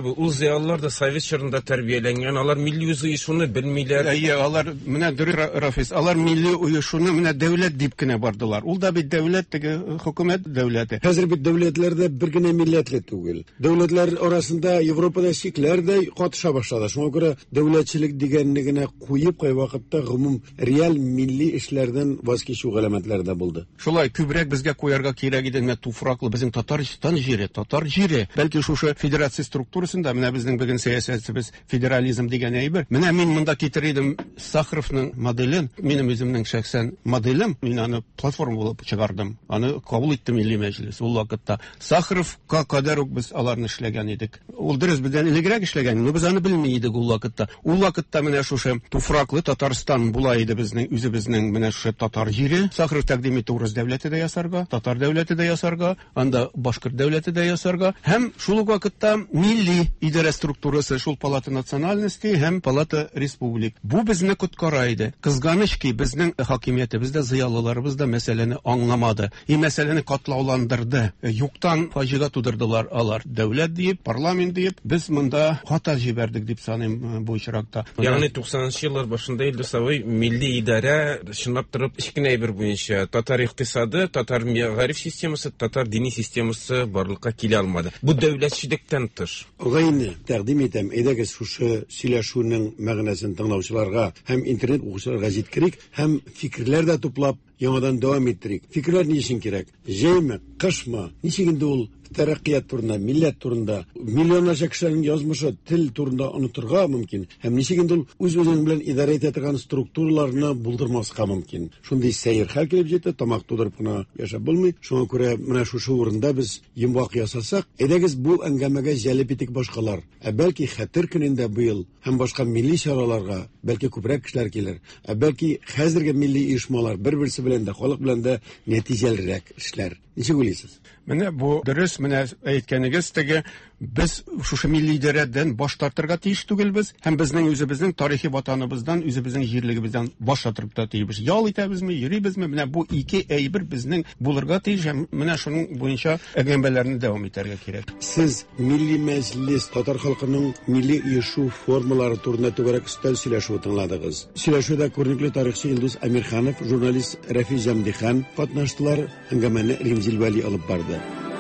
Таби, ул зыялылар да совет чорында тәрбияләнгән, алар милли уйышуны белмиләр. Әйе, алар менә дөрес Рафис, алар милли уйышуны менә дәүләт дип кенә бардылар. Ул да бит дәүләт, теге хөкүмәт дәүләте. Хәзер бит дәүләтләрдә бер генә милләтле түгел. Дәүләтләр арасында Европада шикләр дә катыша башлады. Шуңа күрә дәүләтчелек дигәнне генә куеп, кай вакытта гомум реаль милли эшләрдән ваз кечү галәмәтләр дә булды. Шулай күбрәк безгә куярга кирәк иде, менә туфраклы безнең Татарстан җире, татар җире. Бәлки шушы федерация структурасында менә безнең бүген сәясәтебез федерализм дигән әйбер. Менә мин монда китер идем Сахаровның моделен, минем үземнең шәхсән моделем, мин аны платформа булып чыгардым. Аны кабул итте милли мәҗлес. Ул вакытта Сахаровка кадәр үк без аларны эшләгән идек. Ул дөрес бездән элегрәк эшләгән, но без аны белми идек ул вакытта. Ул вакытта менә шушы туфраклы Татарстан була иде безнең үзебезнең менә шушы татар җире. Сахаров тәкъдим итте урыс дәүләте дә ясарга, татар дәүләте дә ясарга, анда башкорт дәүләте дә ясарга һәм шул ук вакытта милли идарә структурасы, шул палата национальности һәм палата республик. Бу безне коткара иде. Кызганыч ки, безнең хакимиятебездә зыялыларыбыз да мәсьәләне аңламады. И мәсьәләне катлауландырды. Юктан фаҗига тудырдылар алар. Дәүләт дип, парламент дип, без монда хата җибәрдек дип саныйм бу очракта. Ягъни туксанынчы еллар башында Илдусовый милли идарә шынлап торып ичкене әйбер буенча татар икътисады, татар мәгариф системасы, татар дини системасы барлыкка килә алмады. Бу дәүләтчелектән тыш. Гайны тәкъдим итәм, әйдәгез шушы сөйләшүнең мәгънәсен тыңлаучыларга һәм интернет укучыларга җиткерик һәм фикерләр дә туплап яңадан дәвам иттерик. Фикерләр ни өчен кирәк? Җәйме, кышмы? Ничек инде ул тәрәккыят турында, милләт турында, миллионларча кешеләрнең язмышы, тел турында онытырга мөмкин. Һәм ничек инде ул үз-үзенең белән идарә итә торган структураларны булдырмаска мөмкин. Шундый сәер хәл килеп җитә, тамак тудырып кына яшәп булмый. Шуңа күрә менә шушы урында без йомбак ясасак, әйдәгез бу әңгәмәгә җәлеп итик башкалар. Ә бәлки хәтер көнендә быел һәм башка милли чараларга бәлки күбрәк кешеләр килер. Ә бәлки хәзерге милли оешмалар бер-берсе белән дә, халык белән дә нәтиҗәлерәк эшләр. Ничек уйлыйсыз? Менә бу дөрес, менә әйткәнегез теге, без шушы милли идарәдән баш тартырга тиеш түгелбез һәм безнең үзебезнең тарихи ватаныбыздан, үзебезнең җирлегебездән баш тартырып та тиешбез. Ял итәбезме, йөрибезме? Менә бу ике әйбер безнең булырга тиеш һәм менә шуның буенча әңгәмәләрне дәвам итәргә кирәк. Сез милли мәҗлес, татар халкының милли оешу формалары турында түгәрәк өстәл сөйләшү тыңладыгыз. Сөйләшүдә күренекле тарихчы Илдус Әмирханов, журналист Рафи Җамдихан катнаштылар. Әңгәмәне Римзил Вәли алып барды.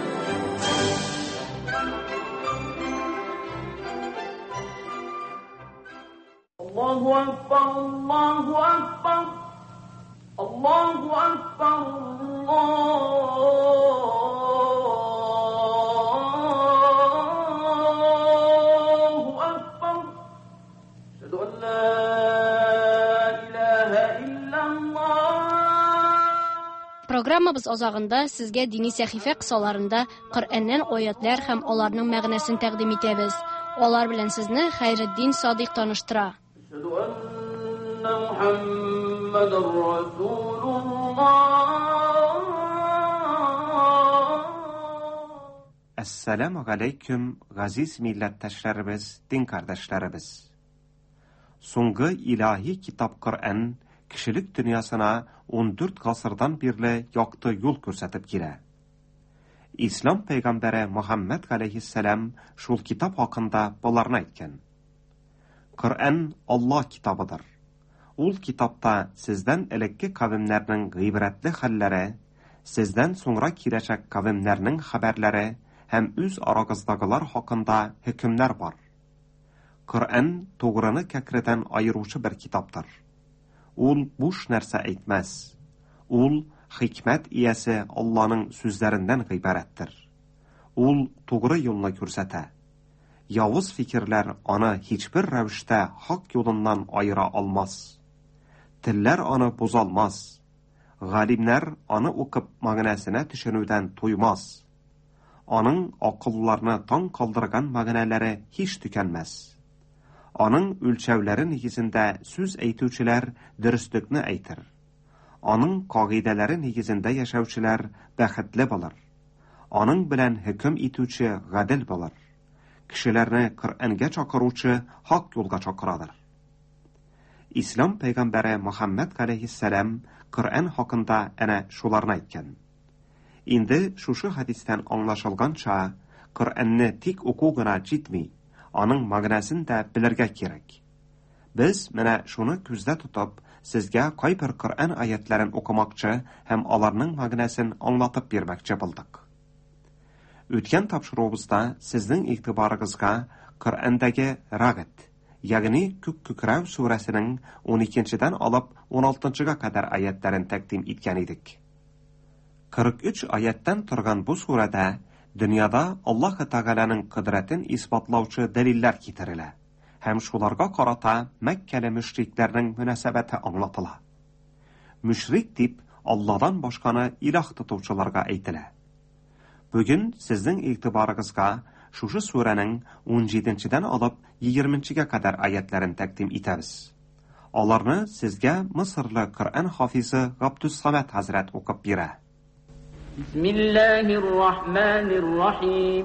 Allahu Akbar, Allahu Akbar, Allahu Akbar, Allahu Akbar. Ashhadu an la ilaha illallah. Программабыз азагында сезгә дини сәхифә кысаларында Коръәннән аятьләр һәм аларның мәгънәсен тәкъдим итәбез. Алар белән сезне Хәйретдин Садыйк таныштыра. Assalamu алейкум, газиз милләттәшләребез, дин кардәшләребез. Соңгы илаһи китап Коръән кешелек дөньясына он дүрт гасырдан бирле якты юл күрсәтеп килә. Ислам пәйгамбәре Мөхәммәд алейһиссәлам шул китап хакында буларны әйткән. Коръән Аллаһ китабыдыр. Ул китапта сездән элекке кавемнәрнең гыйбрәтле хәлләре, сездән соңра киләчәк кавемнәрнең хәбәрләре һәм үз арагыздагылар хакында хөкемнәр бар. Коръән тугрыны кәкредән айыручы бер китаптыр. Ул буш нәрсә әйтмәс. Ул хикмәт иясе Алланың сүзләреннән гыйбарәттер. Ул тугры юлны күрсәтә. Явыз фикерләр аны һичбер рәвештә хак юлыннан айыра алмас. Телләр аны бозалмас. Галимнәр аны укып мәгънәсенә төшенүдән туймас. Аның акылларны таң калдырган мәгънәләре һич төкәнмәс. Аның үлчәүләре нигезендә сүз әйтүчеләр дөреслекне әйтер. Аның кагыйдәләре нигезендә яшәүчеләр бәхетле булыр. Аның белән хөкем итүче гадел булыр. Кешеләрне Коръәнгә чакыручы хак юлга чакырадыр. Ислам пәйгамбәре Мөхәммәд алейһиссәлам Коръән хакында әнә шуларны әйткән. Инде шушы хадистән аңлашылганча, Коръәнне тик уку гына җитми, аның мәгънәсен дә белергә кирәк. Без менә шуны күздә тотып, сезгә кайбер Коръән аятларын укымакчы һәм аларның мәгънәсен аңлатып бирмәкче булдык. Үткән тапшыруыбызда сезнең игътибарыгызга Коръәндәге Рагыт, ягъни Күк күкрәү сүрәсенең он икенчедән алып он алтынчыга кадәр аятларын тәкъдим иткән идек. кырык өч аяттан торган бу сүрәдә дөньяда Аллаһ Тәгаләнең кыдрәтен исбатлаучы дәлилләр китерелә һәм шуларга карата Мәккәле мөшрикләрнең мөнәсәбәте аңлатыла. Мөшрик дип Аллаһдан башканы илаһ тотучыларга әйтелә. Бүген сезнең игътибарыгызга шушы сүрәнең он җиденчедән алып егерменчегә кадәр аятларын тәкъдим итәбез. Аларны сезгә Мисырлы Коръән хафизы Габдус-Самат хәзрәт укып бирә. Бисмиллаһир-рахманир-рахим.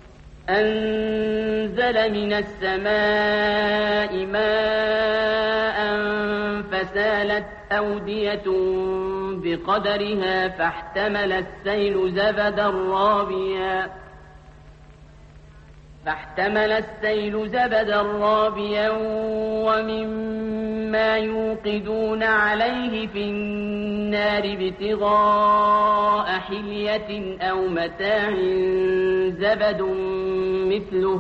أنزل من السماء ماء فسالت أودية بقدرها فاحتمل السيل زبدا رابيا فاحتمل السيل زبدا رابيا ومما يوقدون عليه في النار ابتغاء حلية أو متاع زبد مثله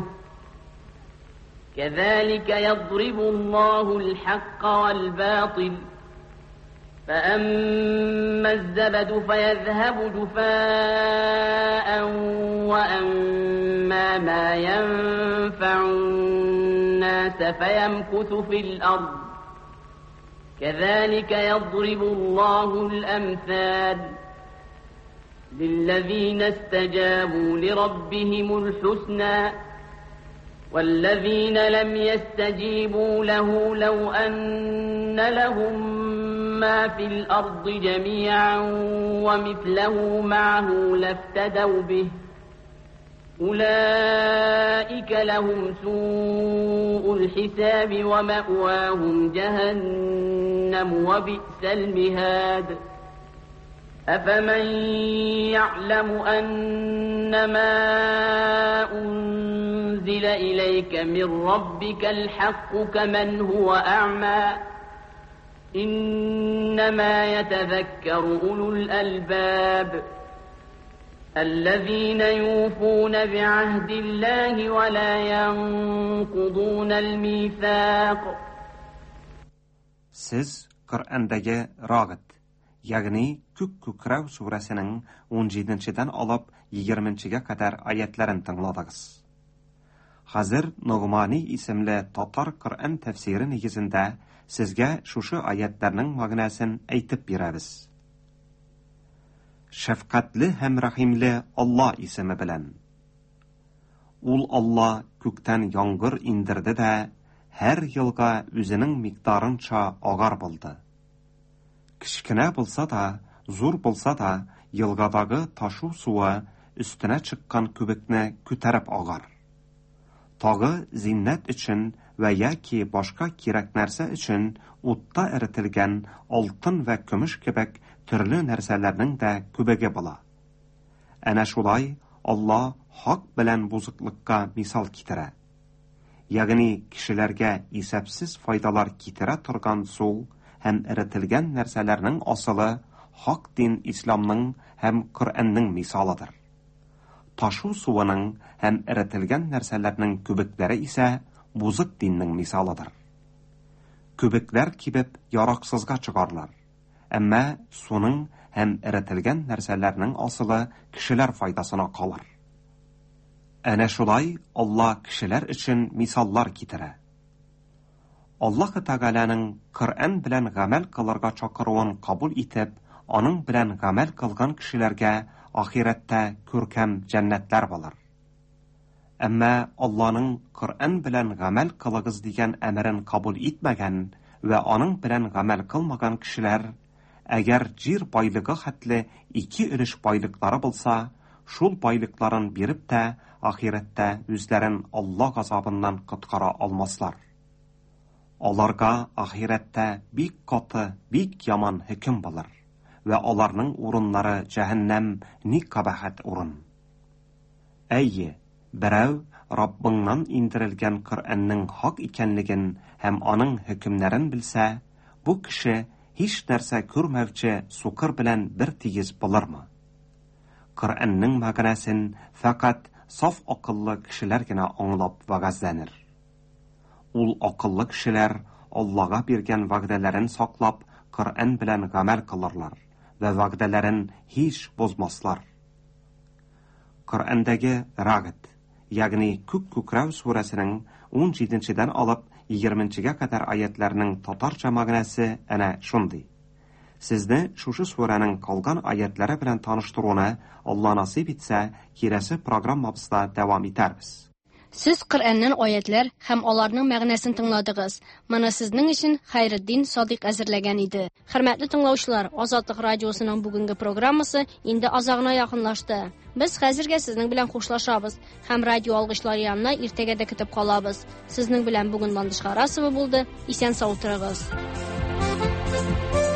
كذلك يضرب الله الحق والباطل فأما الزبد فيذهب جفاء وأما ما ينفع الناس فيمكث في الأرض كذلك يضرب الله الأمثال للذين استجابوا لربهم الحسنى والذين لم يستجيبوا له لو أن لهم ما في الأرض جميعا ومثله معه لافتدوا به أولئك لهم سوء الحساب ومأواهم جهنم وبئس المهاد أفمن يعلم أنما أنزل إليك من ربك الحق كمن هو أعمى إنما يتذكر أولو الألباب الذين يوفون بعهد الله ولا ينقضون الميثاق. Siz Qur'andagi Rag'it, ya'ni Күк күкрәү сүрәсенең он җиденчедән алып егерменчегә кадәр аятларын тыңладыгыз. Хәзер Нугмани исемле татар Qur'an тәфсире нигезендә сезгә шушы аятларның мәгънәсен әйтеп бирәбез. Шәфкатьле һәм рәхимле Алла исеме белән. Ул Алла күктән яңгыр индерде дә һәр елга үзенең микъдарынча агар булды. Кичкенә булса да, зур булса да, елгадагы ташу суы өстенә чыккан күбекне күтәреп агар. Тагы зиннәт өчен вә яки башка кирәк нәрсә өчен утта эрителгән алтын вә көмеш кебек төрле нәрсәләрнең дә күбеге була. Әнә шулай Алла хак белән бузыклыкка мисал китерә. Ягъни кешеләргә исәпсез файдалар китерә торган су һәм эрителгән нәрсәләрнең асылы хак дин исламның һәм Qur'anның мисалыдыр. Ташу суының һәм эрителгән нәрсәләрнең күбекләре исә бузык диннең мисалыдыр. Күбекләр кибеп яраксызга чыгарлар. Әмма суның һәм эрителгән нәрсәләрнең асылы кешеләр файдасына калыр. Әнә шулай Алла кешеләр өчен мисаллар китерә. Аллаһ Тәгаләнең Qur'an белән гамәл кылырга чакыруын кабул итеп, аның белән гамәл кылган кешеләргә ахирәттә күркәм җәннәтләр булыр. Әмма Алланың Qur'an белән гамәл кылыгыз дигән әмерен кабул итмәгән вә аның белән гамәл кылмаган кешеләр, әгәр җир байлыгы хәтле ике өлеш байлыклары булса, шул байлыкларын биреп тә ахирәттә үзләрен Алла газабыннан коткара алмаслар. Аларга ахирәттә бик каты, бик яман хөкем булыр вә аларның урыннары җәһәннәм ни кабахәт урын. Әйе, берәү Раббыңнан индерелгән Коръәннең хак икәнлеген һәм аның хөкемнәрен белсә, бу кеше һич нәрсә күрмәүче сукыр белән бер тигез булырмы? Коръәннең мәгънәсен фақат саф акыллы кешеләр генә аңлап вәгазьләнер. Ул акыллы кешеләр Аллага биргән вәгъдәләрен саклап, Коръән белән гамәл кылырлар ва вәгъдәләрен һич бозмаслар. Коръәндәге Рагд, ягъни Күк күкрәү сүрәсенең ун җиденчедән алып егерменчегә кадәр аятларның татарча мәгънәсе әнә шундый. Сезне шушы сүрәнең калган аятлары белән таныштыруны Алла насыйп итсә, киләсе программабызда дәвам итәрбез. Сез Коръәннән аятлар һәм аларның мәгънәсен тыңладыгыз. Моны сезнең өчен Хайретдин Садыйк әзерләгән иде. Хөрмәтле тыңлаучылар, Азатлык радиосының бүгенге программасы инде азагына якынлашты. Без хәзергә сезнең белән хушлашабыз һәм радио алгычлары янына иртәгә дә көтеп калабыз. Сезнең белән бүген Ландыш Харасова булды. Исән сау торыгыз.